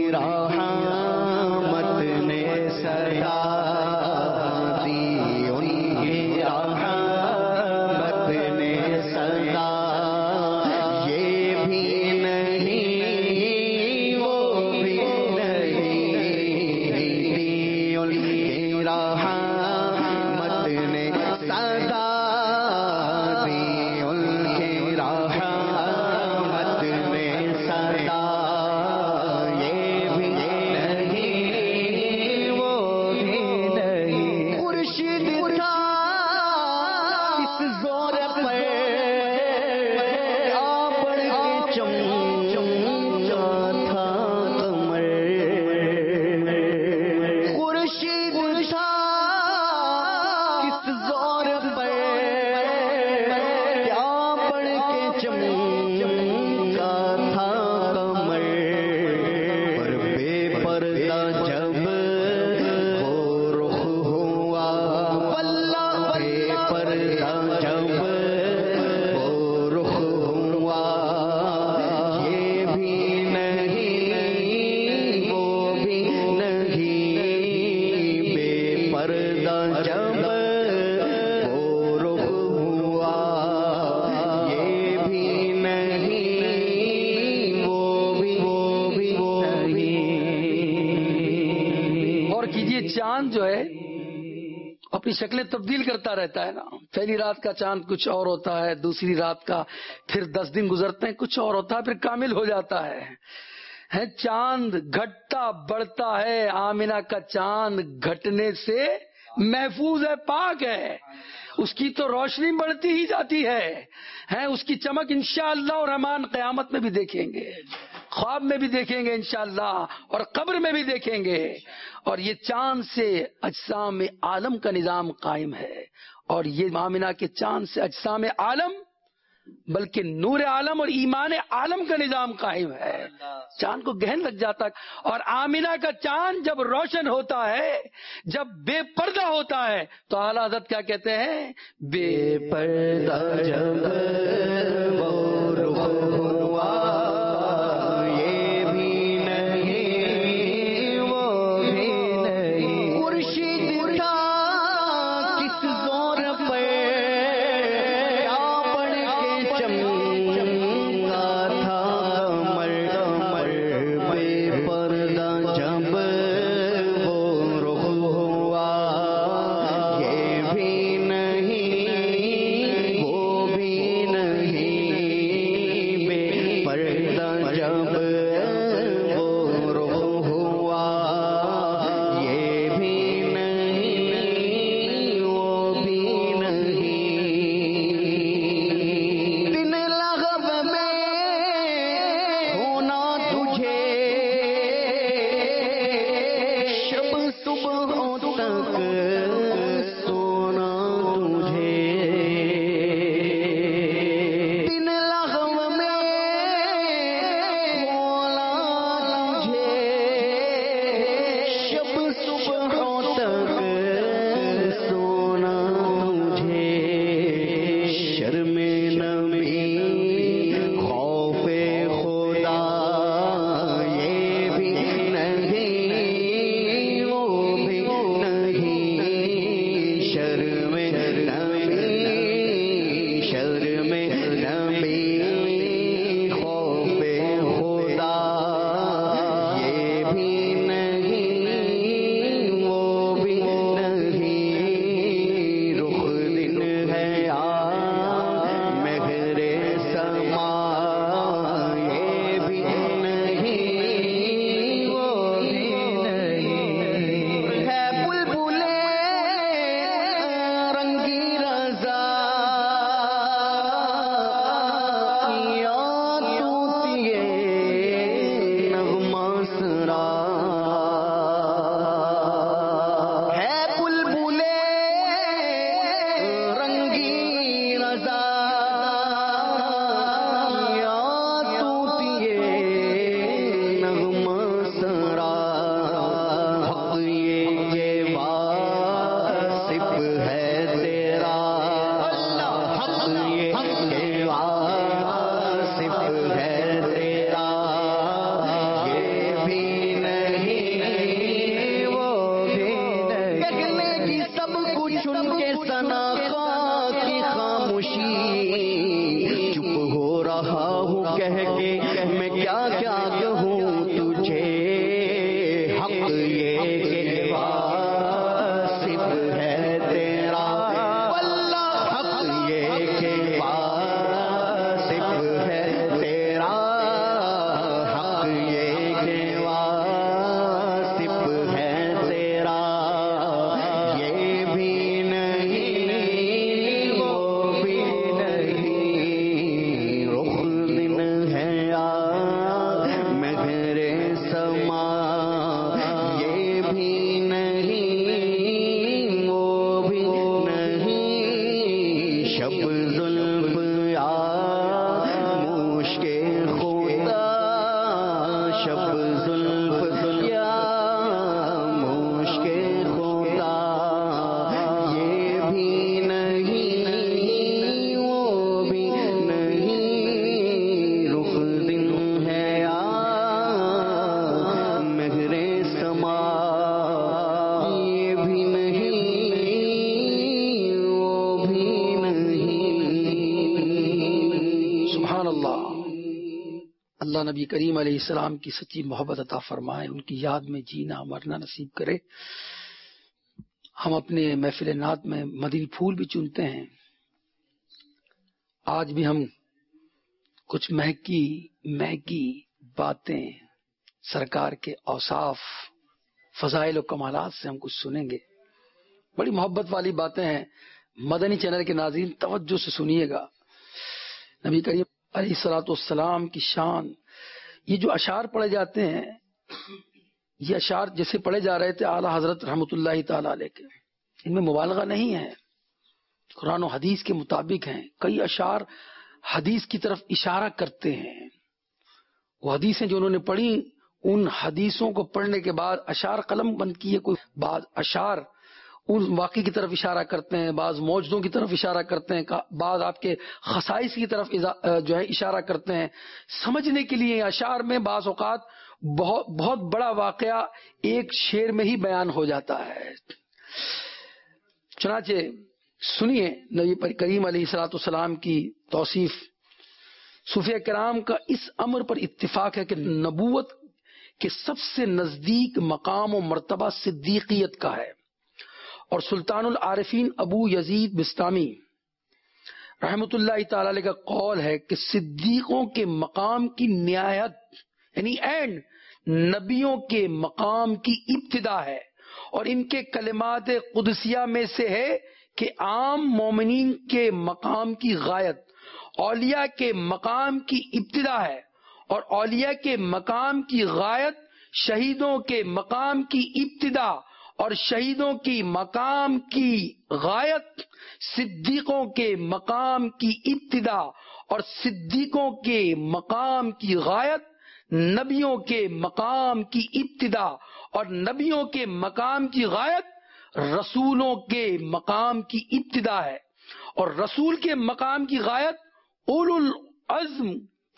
Speaker 1: رحمت نے صدا دی، ان کی رحمت نے صدا، یہ بھی نہیں وہ بھی نہیں دی، ان کی رحمت نے صدا دی، ان کی رحمت نے صدا، یہ بھی نہیں وہ بھی نہیں۔ خورشید تھا اس زور پہ آ پڑ کے چمچا تھا قمر، خورشید تھا کس زور پہ کیا پڑ کے چمچا تھا قمر، پر بے پردہ جب وہ رخ ہوا واللہ، بے پردہ جب وہ رخ ہوا، یہ بھی نہیں وہ بھی نہیں، بے پردہ جب وہ رخ ہوا، یہ بھی نہیں وہ بھی نہیں۔
Speaker 2: اور کیجئے چاند جو ہے اپنی شکلیں تبدیل کرتا رہتا ہے نا، پہلی رات کا چاند کچھ اور ہوتا ہے، دوسری رات کا، پھر 10 دن گزرتے ہیں کچھ اور ہوتا ہے، پھر کامل ہو جاتا ہے۔ چاند گھٹتا بڑھتا ہے، آمنہ کا چاند گھٹنے سے محفوظ ہے، پاک ہے، اس کی تو روشنی بڑھتی ہی جاتی ہے، اس کی چمک انشاءاللہ الرحمن قیامت میں بھی دیکھیں گے، خواب میں بھی دیکھیں گے انشاءاللہ، اور قبر میں بھی دیکھیں گے۔ اور یہ چاند سے اجسام عالم کا نظام قائم ہے، اور یہ آمنہ کے چاند سے اجسام عالم بلکہ نور عالم اور ایمان عالم کا نظام قائم ہے۔ چاند کو گہن لگ جاتا ہے، اور آمنہ کا چاند جب روشن ہوتا ہے، جب بے پردہ ہوتا ہے، تو اعلیٰ حضرت کیا کہتے ہیں؟ بے
Speaker 1: پردہ جب وہ رخ ہوا، یہ بھی نہیں وہ بھی نہیں۔ خورشید تھا کس زور پہ کیا پڑ کے چمکا تھا قمر، بے پردہ جب وہ رخ ہوا، یہ بھی نہیں وہ بھی نہیں، त्याग हूँ तुझे हक ये के वासिफ है तेरा, अल्लाह हक ये के वासिफ है तेरा, हक ये के वासिफ है तेरा, ये भी नहीं वो भी नहीं, रुख दिन है या महरे समा, ये भी नहीं वो भी नहीं, शब जुल्फ या मुश्के खुदा, शब जुल्फ या मुश्के खुदा, ये भी नहीं वो भी नहीं, रुख दिन है या महरे समा, ये भी नहीं वो भी नहीं।
Speaker 2: सुभान अल्लाह। अल्लाह नबी करीम अलैहिस्सलाम की सच्ची मोहब्बत अता फरमाए, उनकी याद में जीना मरना नसीब करे। हम अपने महफिल नात में मदनी फूल भी चुनते हैं। आज भी हम कुछ महकी बातें सरकार के औसाफ फजाइल और कमालात से हम कुछ सुनेंगे। बड़ी मोहब्बत वाली बातें हैं। मदनी चैनल के नाज़रीन तवज्जो से सुनिएगा। नबी करीम अलैहिस्सलाम की शान, ये जो अशार पढ़े जाते हैं, ये अशार जैसे पढ़े जा रहे थे आला हजरत रहमतुल्लाहि ताला अलैह के, इनमें मुबालगा नहीं है, कुरान और हदीस के मुताबिक हैं। कई अशार हदीस की तरफ इशारा करते हैं। वो हदीसें जो उन्होंने पढ़ी, उन हदीसों को पढ़ने के बाद अशार कलम बंद किए। कोई बाद अशार उन वाक़ई की तरफ इशारा करते हैं, बाज मौजदों की तरफ इशारा करते हैं, बाद आपके खसाइस की तरफ जो है इशारा करते हैं। समझने के लिए अशार में बाज औकात बहुत बड़ा वाकया एक शेर में ही बयान हो जाता है। चुनाचे सुनिए नबी करीम अलैहिस्सलाम की तौसीफ। सूफिया किराम का इस अमर पर इत्तिफाक है कि नबूवत के सबसे नजदीक मकाम और मर्तबा सिद्दीकियत का है। और सुल्तानुल आरिफीन अबू यजीद बिस्तामी रहमतुल्लाहि ताला अलैह का कौल है कि सिद्दीकों के मकाम की निहायत यानी एंड नबियों के मकाम की इब्तिदा है। और इनके कलिमात कुदसिया में से है कि आम मोमिनीन के मकाम की गायत औलिया के मकाम की इब्तिदा है, और औलिया के मकाम की गायत शहीदों के मकाम की इब्तिदा, और शहीदों की मकाम की गायत सिद्दीकों के मकाम की इब्तिदा, और सिद्दीकों के मकाम की गायत नबियों के मकाम की इब्तिदा, और नबियों के मकाम की गायत रसूलों के मकाम की इब्तिदा है। और रसूल के मकाम की गायत उलुल अज़्म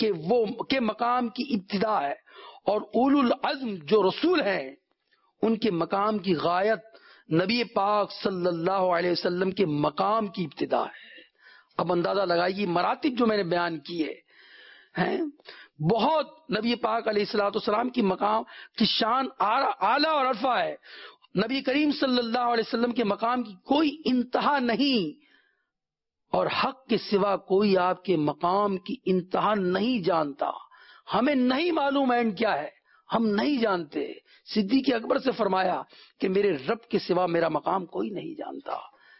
Speaker 2: के मकाम की इब्तिदा है, और उलुल अज़्म जो रसूल हैं उनके मकाम की गायत नबी पाक सल्लल्लाहु अलैहि वसल्लम के मकाम की इब्तिदा है। अब अंदाजा लगाइए मरातिब जो मैंने बयान किए हैं, बहुत नबी पाक अलैहिस्सलाम की मकाम की शान आला और अरफा है। नबी करीम सल्लल्लाहु अलैहि वसल्लम के मकाम की कोई इंतहा नहीं, और हक के सिवा कोई आपके मकाम की इंतहा नहीं जानता। हमें नहीं मालूम एंड क्या है, हम नहीं जानते। सिद्दीक़ अकबर से फरमाया कि मेरे रब के सिवा मेरा मकाम कोई नहीं जानता।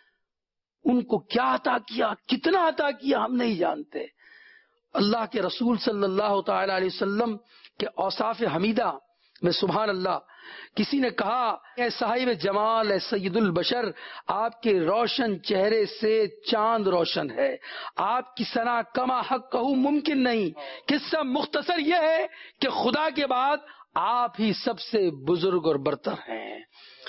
Speaker 2: उनको क्या अता किया, कितना अता किया, हम नहीं जानते। अल्लाह के रसूल सल्लल्लाहु ताला अलैहि वसल्लम के औसाफ हमीदा में सुभान अल्लाह, किसी ने कहा ए साहिब जमाल ए सैयदुल बशर, आपके रोशन चेहरे से चांद रोशन है, आपकी सना कमा हक कहूं मुमकिन नहीं। किस्सा मुख्तसर यह है कि खुदा के बाद आप ही सबसे बुजुर्ग और बरतर हैं।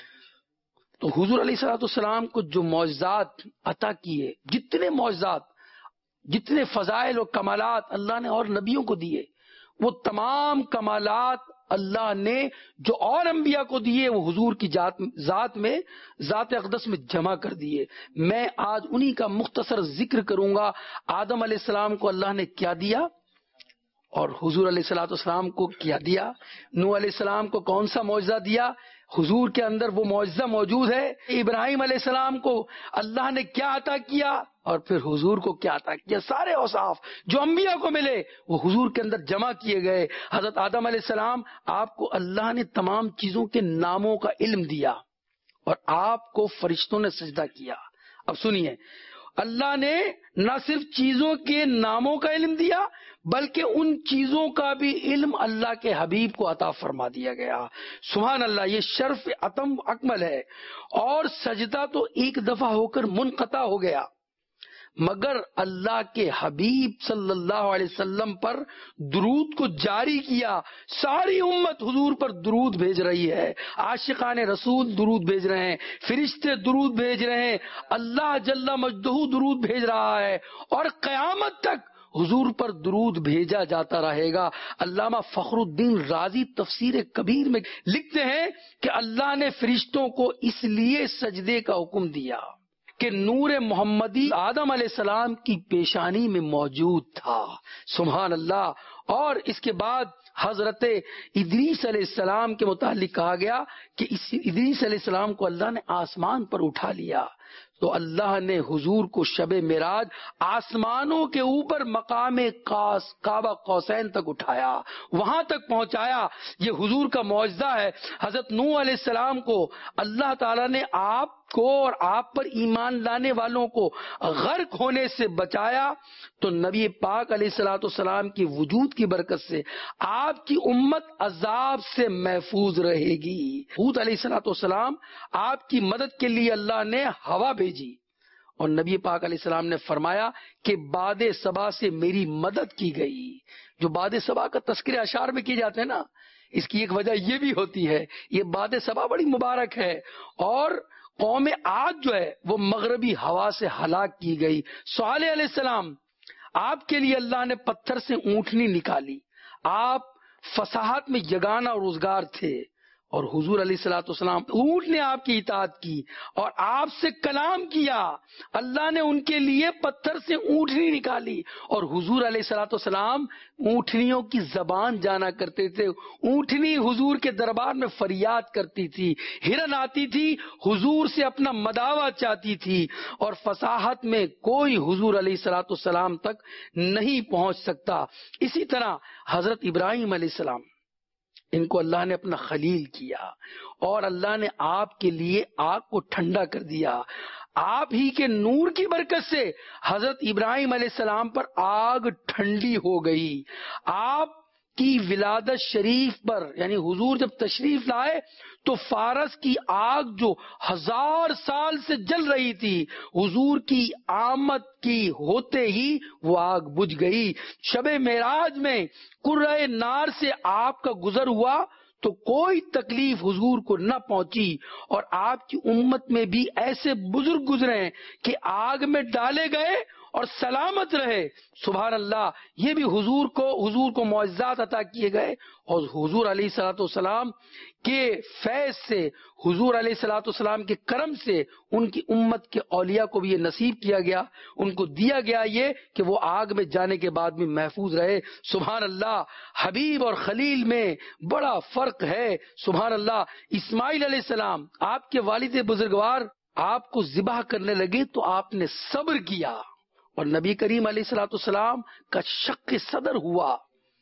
Speaker 2: तो हुजूर अलैहिस्सलाम को जो मौजज़ात अता किए, जितने मौजज़ात, जितने फजाइल और कमालात अल्लाह ने और नबियों को दिए, वो तमाम कमालात अल्लाह ने जो और अंबिया को दिए वो हुजूर की जात में, जात अक़दस में जमा कर दिए। मैं आज उन्हीं का मुख्तसर जिक्र करूंगा। आदम अलैहिस्सलाम को अल्लाह ने क्या दिया اور حضور علیہ الصلوۃ والسلام کو کیا دیا؟ نوح علیہ السلام کو کون سا معجزہ دیا؟ حضور کے اندر وہ معجزہ موجود ہے۔ ابراہیم علیہ السلام کو اللہ نے کیا عطا کیا اور پھر حضور کو کیا عطا کیا؟ سارے اوصاف جو انبیاء کو ملے وہ حضور کے اندر جمع کیے گئے۔ حضرت آدم علیہ السلام، آپ کو اللہ نے تمام چیزوں کے ناموں کا علم دیا اور آپ کو فرشتوں نے سجدہ کیا۔ اب سنیے، اللہ نے نہ صرف چیزوں کے ناموں کا علم دیا بلکہ ان چیزوں کا بھی علم اللہ کے حبیب کو عطا فرما دیا گیا۔ سبحان اللہ، یہ شرف اتم اکمل ہے۔ اور سجدہ تو ایک دفعہ ہو کر منقطع ہو گیا، مگر اللہ کے حبیب صلی اللہ علیہ وسلم پر درود کو جاری کیا۔ ساری امت حضور پر درود بھیج رہی ہے، عاشقان رسول درود بھیج رہے ہیں، فرشتے درود بھیج رہے ہیں، اللہ جل مجدہ درود بھیج رہا ہے، اور قیامت تک حضور پر درود بھیجا جاتا رہے گا۔ علامہ فخر الدین رازی تفسیر کبیر میں لکھتے ہیں کہ اللہ نے فرشتوں کو اس لیے سجدے کا حکم دیا کہ نور محمدی آدم علیہ السلام کی پیشانی میں موجود تھا۔ سبحان اللہ۔ اور اس کے بعد حضرت ادریس علیہ السلام کے متعلق کہا گیا کہ اس ادریس علیہ السلام کو اللہ نے آسمان پر اٹھا لیا، تو اللہ نے حضور کو شب معراج آسمانوں کے اوپر مقام کعبہ قوسین تک اٹھایا، وہاں تک پہنچایا۔ یہ حضور کا معجزہ ہے۔ حضرت نوح علیہ السلام کو اللہ تعالیٰ نے آپ کو اور آپ پر ایمان لانے والوں کو غرق ہونے سے بچایا، تو نبی پاک علیہ الصلوۃ والسلام کی وجود کی برکت سے آپ کی امت عذاب سے محفوظ رہے گی۔ حود علیہ الصلوۃ والسلام، آپ کی مدد کے لیے اللہ نے ہوا بھیجی، اور نبی پاک علیہ السلام نے فرمایا کہ باد صبا سے میری مدد کی گئی۔ جو باد صبا کا تذکرہ اشعار میں کیے جاتے ہیں نا، اس کی ایک وجہ یہ بھی ہوتی ہے، یہ باد صبا بڑی مبارک ہے، اور قوم عاد جو ہے وہ مغربی ہوا سے ہلاک کی گئی۔ صالح علیہ السلام، آپ کے لیے اللہ نے پتھر سے اونٹنی نکالی، آپ فصاحت میں یگانہ روزگار تھے، اور حضور علیہ الصلوۃ والسلام اونٹ نے آپ کی اطاعت کی اور آپ سے کلام کیا، اللہ نے ان کے لیے پتھر سے اونٹنی نکالی، اور حضور علیہ الصلوۃ والسلام اونٹنیوں کی زبان جانا کرتے تھے۔ اونٹنی حضور کے دربار میں فریاد کرتی تھی، ہرن آتی تھی حضور سے اپنا مداوا چاہتی تھی، اور فصاحت میں کوئی حضور علیہ الصلوۃ والسلام تک نہیں پہنچ سکتا۔ اسی طرح حضرت ابراہیم علیہ السلام، ان کو اللہ نے اپنا خلیل کیا، اور اللہ نے آپ کے لیے آگ کو ٹھنڈا کر دیا۔ آپ ہی کے نور کی برکت سے حضرت ابراہیم علیہ السلام پر آگ ٹھنڈی ہو گئی۔ آپ کی ولادت شریف پر، یعنی حضور جب تشریف لائے تو فارس کی آگ جو 1000 سال سے جل رہی تھی، حضور کی آمد کی ہوتے ہی وہ آگ بجھ گئی۔ شب معراج میں قرۂ نار سے آپ کا گزر ہوا تو کوئی تکلیف حضور کو نہ پہنچی، اور آپ کی امت میں بھی ایسے بزرگ گزرے کہ آگ میں ڈالے گئے اور سلامت رہے۔ سبحان اللہ، یہ بھی حضور کو معجزات عطا کیے گئے، اور حضور علیہ الصلوۃ والسلام کے فیض سے، حضور علیہ الصلوۃ والسلام کے کرم سے ان کی امت کے اولیاء کو بھی یہ نصیب کیا گیا، ان کو دیا گیا یہ کہ وہ آگ میں جانے کے بعد بھی محفوظ رہے۔ سبحان اللہ، حبیب اور خلیل میں بڑا فرق ہے۔ سبحان اللہ، اسماعیل علیہ السلام، آپ کے والد بزرگوار آپ کو ذبح کرنے لگے تو آپ نے صبر کیا، اور نبی کریم علیہ الصلوۃ والسلام کا شق صدر ہوا۔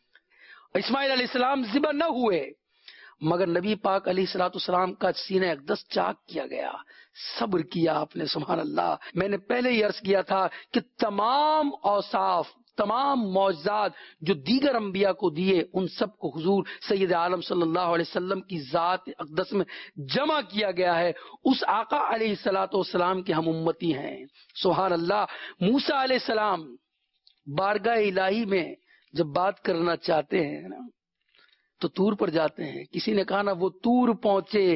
Speaker 2: اسماعیل علیہ السلام ذبح نہ ہوئے، مگر نبی پاک علیہ الصلوۃ والسلام کا سینہ اقدس چاک کیا گیا، صبر کیا آپ نے۔ سبحان اللہ، میں نے پہلے ہی عرض کیا تھا کہ تمام اوصاف، تمام معجزات جو دیگر انبیاء کو دیے، ان سب کو حضور سید عالم صلی اللہ علیہ وسلم کی ذات اقدس میں جمع کیا گیا ہے۔ اس آقا علیہ الصلوۃ والسلام کے ہم امتی ہیں۔ سبحان اللہ، موسیٰ علیہ السلام بارگاہ الہی میں جب بات کرنا چاہتے ہیں نا تو طور پر جاتے ہیں۔ کسی نے کہا نا وہ طور پہنچے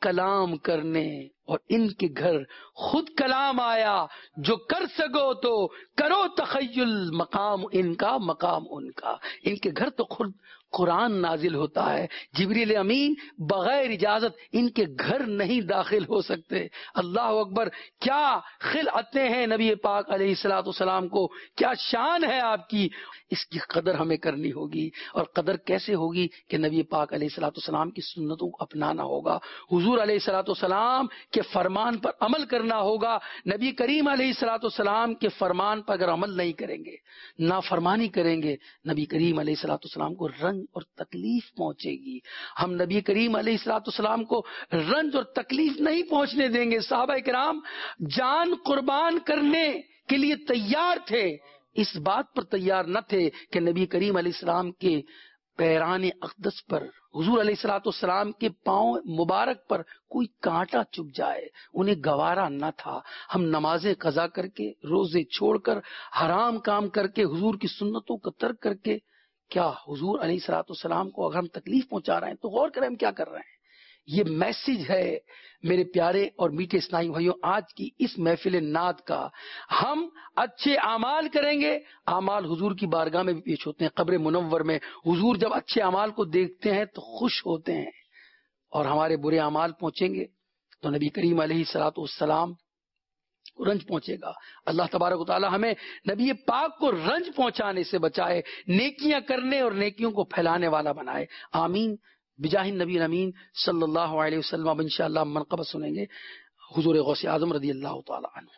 Speaker 2: کلام کرنے اور ان کے گھر خود کلام آیا. جو کر سکو تو کرو تخیل، مقام ان کا مقام ان کا. ان کے گھر تو خود قرآن نازل ہوتا ہے. جبریل امین بغیر اجازت ان کے گھر نہیں داخل ہو سکتے. اللہ اکبر، کیا خلعتیں ہیں نبی پاک علیہ الصلوۃ والسلام کو، کیا شان ہے آپ کی. اس کی قدر ہمیں کرنی ہوگی. اور قدر کیسے ہوگی کہ نبی پاک علیہ الصلوۃ والسلام کی سنتوں کو اپنانا ہوگا، حضور علیہ الصلوۃ والسلام کے فرمان پر عمل کرنا ہوگا. نبی کریم علیہ الصلوۃ والسلام کے فرمان پر اگر عمل نہیں کریں گے، نافرمانی کریں گے، نبی کریم علیہ الصلوۃ والسلام کو رنج اور تکلیف پہنچے گی. ہم نبی کریم علیہ الصلوۃ والسلام کو رنج اور تکلیف نہیں پہنچنے دیں گے. صحابہ کرام جان قربان کرنے کے لیے تیار تھے، اس بات پر تیار نہ تھے کہ نبی کریم علیہ السلام کے پیران اقدس پر، حضور علیہ الصلوۃ والسلام کے پاؤں مبارک پر کوئی کانٹا چبھ جائے. انہیں گوارا نہ تھا. ہم نمازیں قضا کر کے، روزے چھوڑ کر، حرام کام کر کے، حضور کی سنتوں کو ترک کر کے، کیا حضور علیہ الصلوۃ والسلام کو اگر ہم تکلیف پہنچا رہے ہیں تو غور کریں ہم کیا کر رہے ہیں. یہ میسج ہے میرے پیارے اور میٹھے اسلامی بھائیوں آج کی اس محفل نعت کا. ہم اچھے اعمال کریں گے، اعمال حضور کی بارگاہ میں بھی پیش ہوتے ہیں. قبر منور میں حضور جب اچھے اعمال کو دیکھتے ہیں تو خوش ہوتے ہیں، اور ہمارے برے اعمال پہنچیں گے تو نبی کریم علیہ الصلوۃ والسلام کو رنج پہنچے گا. اللہ تبارک و تعالی ہمیں نبی پاک کو رنج پہنچانے سے بچائے، نیکیاں کرنے اور نیکیوں کو پھیلانے والا بنائے. آمین بجاہ نبی امین صلی اللہ علیہ وسلم. اب انشاءاللہ منقبت سنیں گے حضور غوث اعظم رضی اللہ تعالی عنہ.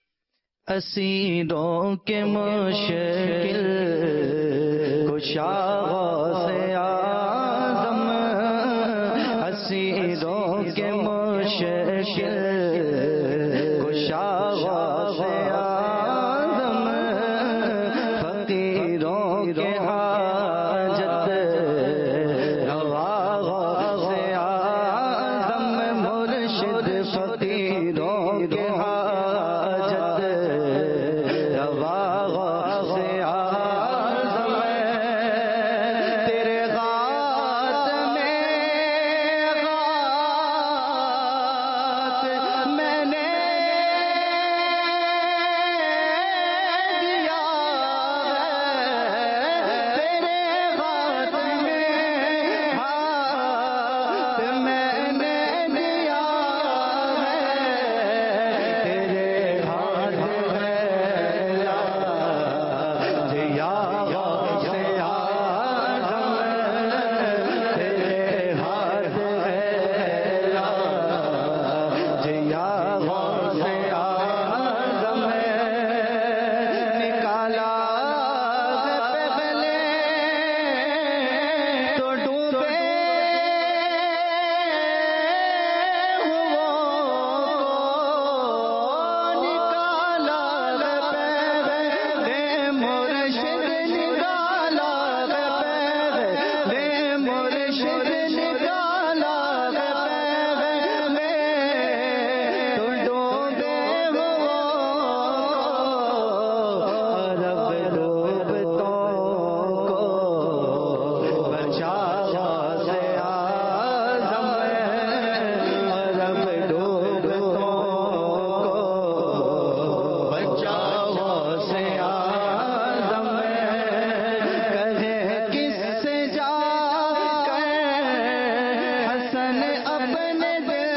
Speaker 1: اسیروں کے مشکل کشا غوث اعظم، اسیروں کے مشکل کشا غوث اعظم، فقیروں کے حاجت روا غوث اعظم، مرشد فقیروں کے حاجت روا غوث اعظم، تیرے غات میں غات میں نے دیا ہے، تیرے غات میں ہاتھ میں نے دیا ہے، تیرے ہاتھ ہے یا غوث اعظم، تیرے ہاتھ ہے یا غوث اعظم، نکالا پہلے تو ڈوبے نکالا پہلے مرشد، نکالا پہلے مرشد، نکالا پہلے تو ڈوبے رب ڈوبتوں کو بچا غوث اعظم، رب ڈوبتوں کو بچا غوث اعظم، کہے کس سے جا کر حسن اپنے دل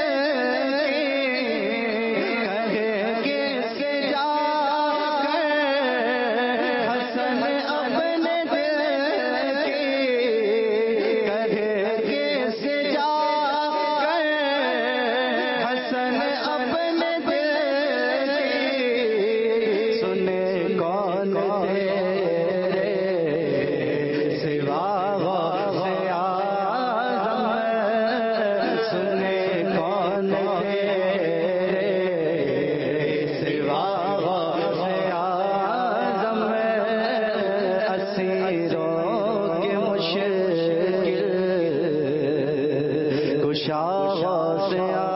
Speaker 1: کی، کہے کس سے جا کر حسن اپنے دل کی، کہے کس سے جا کر حسن اپنے دل کی، سنے کون تیرے سوا غوث اعظم، سنے کون تیرے سوا غوث اعظم، اسیروں کے مشکل کشا غوث اعظم.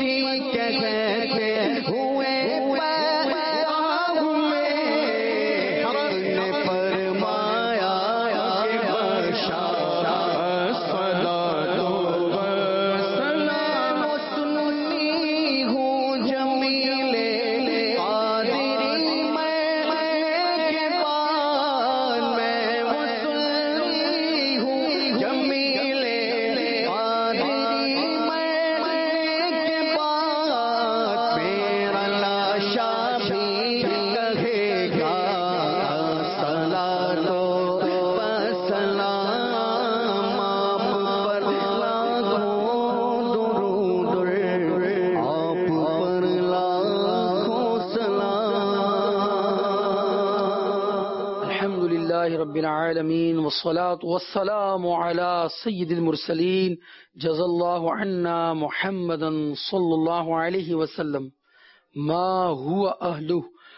Speaker 2: رب العالمین والصلاة والسلام على سید المرسلین جزا اللہ عنا محمدا صلی اللہ علیہ وسلم ما هو اہلہ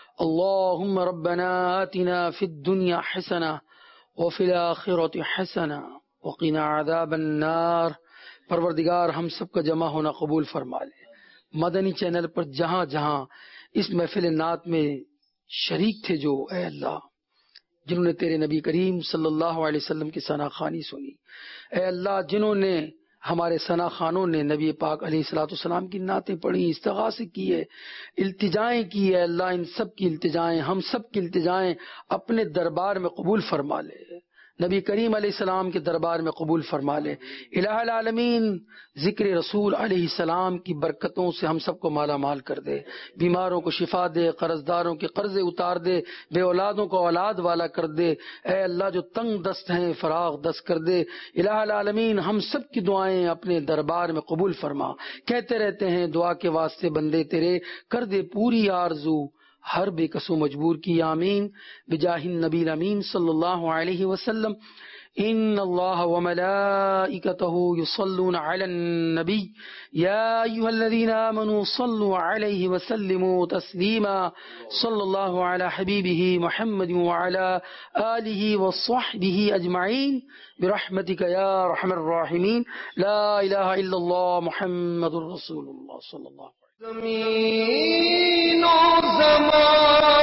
Speaker 2: اللہم ربنا آتنا فی الدنیا حسنہ وفی الآخرۃ حسنہ وقنا عذاب النار۔ پروردگار ہم سب کا جمع ہونا قبول فرما لے۔ مدنی چینل پر جہاں جہاں اس محفل نعت میں شریک تھے جو، اے اللہ جنہوں نے تیرے نبی کریم صلی اللہ علیہ وسلم کی ثنا خوانی سنی، اے اللہ جنہوں نے ہمارے ثنا خوانوں نے نبی پاک علیہ الصلوۃ والسلام کی نعتیں پڑھی، استغاثے کیے، التجائیں کی، اے اللہ ان سب کی التجائیں، ہم سب کی التجائیں اپنے دربار میں قبول فرما لے، نبی کریم علیہ السلام کے دربار میں قبول فرما لے۔ الہ العالمین ذکر رسول علیہ السلام کی برکتوں سے ہم سب کو مالا مال کر دے، بیماروں کو شفا دے، قرض داروں کے قرضے اتار دے، بے اولادوں کو اولاد والا کر دے، اے اللہ جو تنگ دست ہیں فراغ دست کر دے۔ الہ العالمین ہم سب کی دعائیں اپنے دربار میں قبول فرما۔ کہتے رہتے ہیں دعا کے واسطے بندے تیرے، کر دے پوری آرزو ہر بے کسو مجبور کی، آمین بجاہ النبی الامین صلی اللہ علیہ وسلم۔ ان اللہ وملائکتہ یصلون علی النبی یا ایھا الذین آمنوا صلوا علیہ وسلموا تسلیما صلی اللہ علی حبیبہ محمد وعلی آلہ وصحبہ اجمعین برحمتک یا ارحم الراحمین۔ لا الہ الا اللہ محمد رسول اللہ صلی اللہ علیہ وسلم۔
Speaker 1: زمین و زمان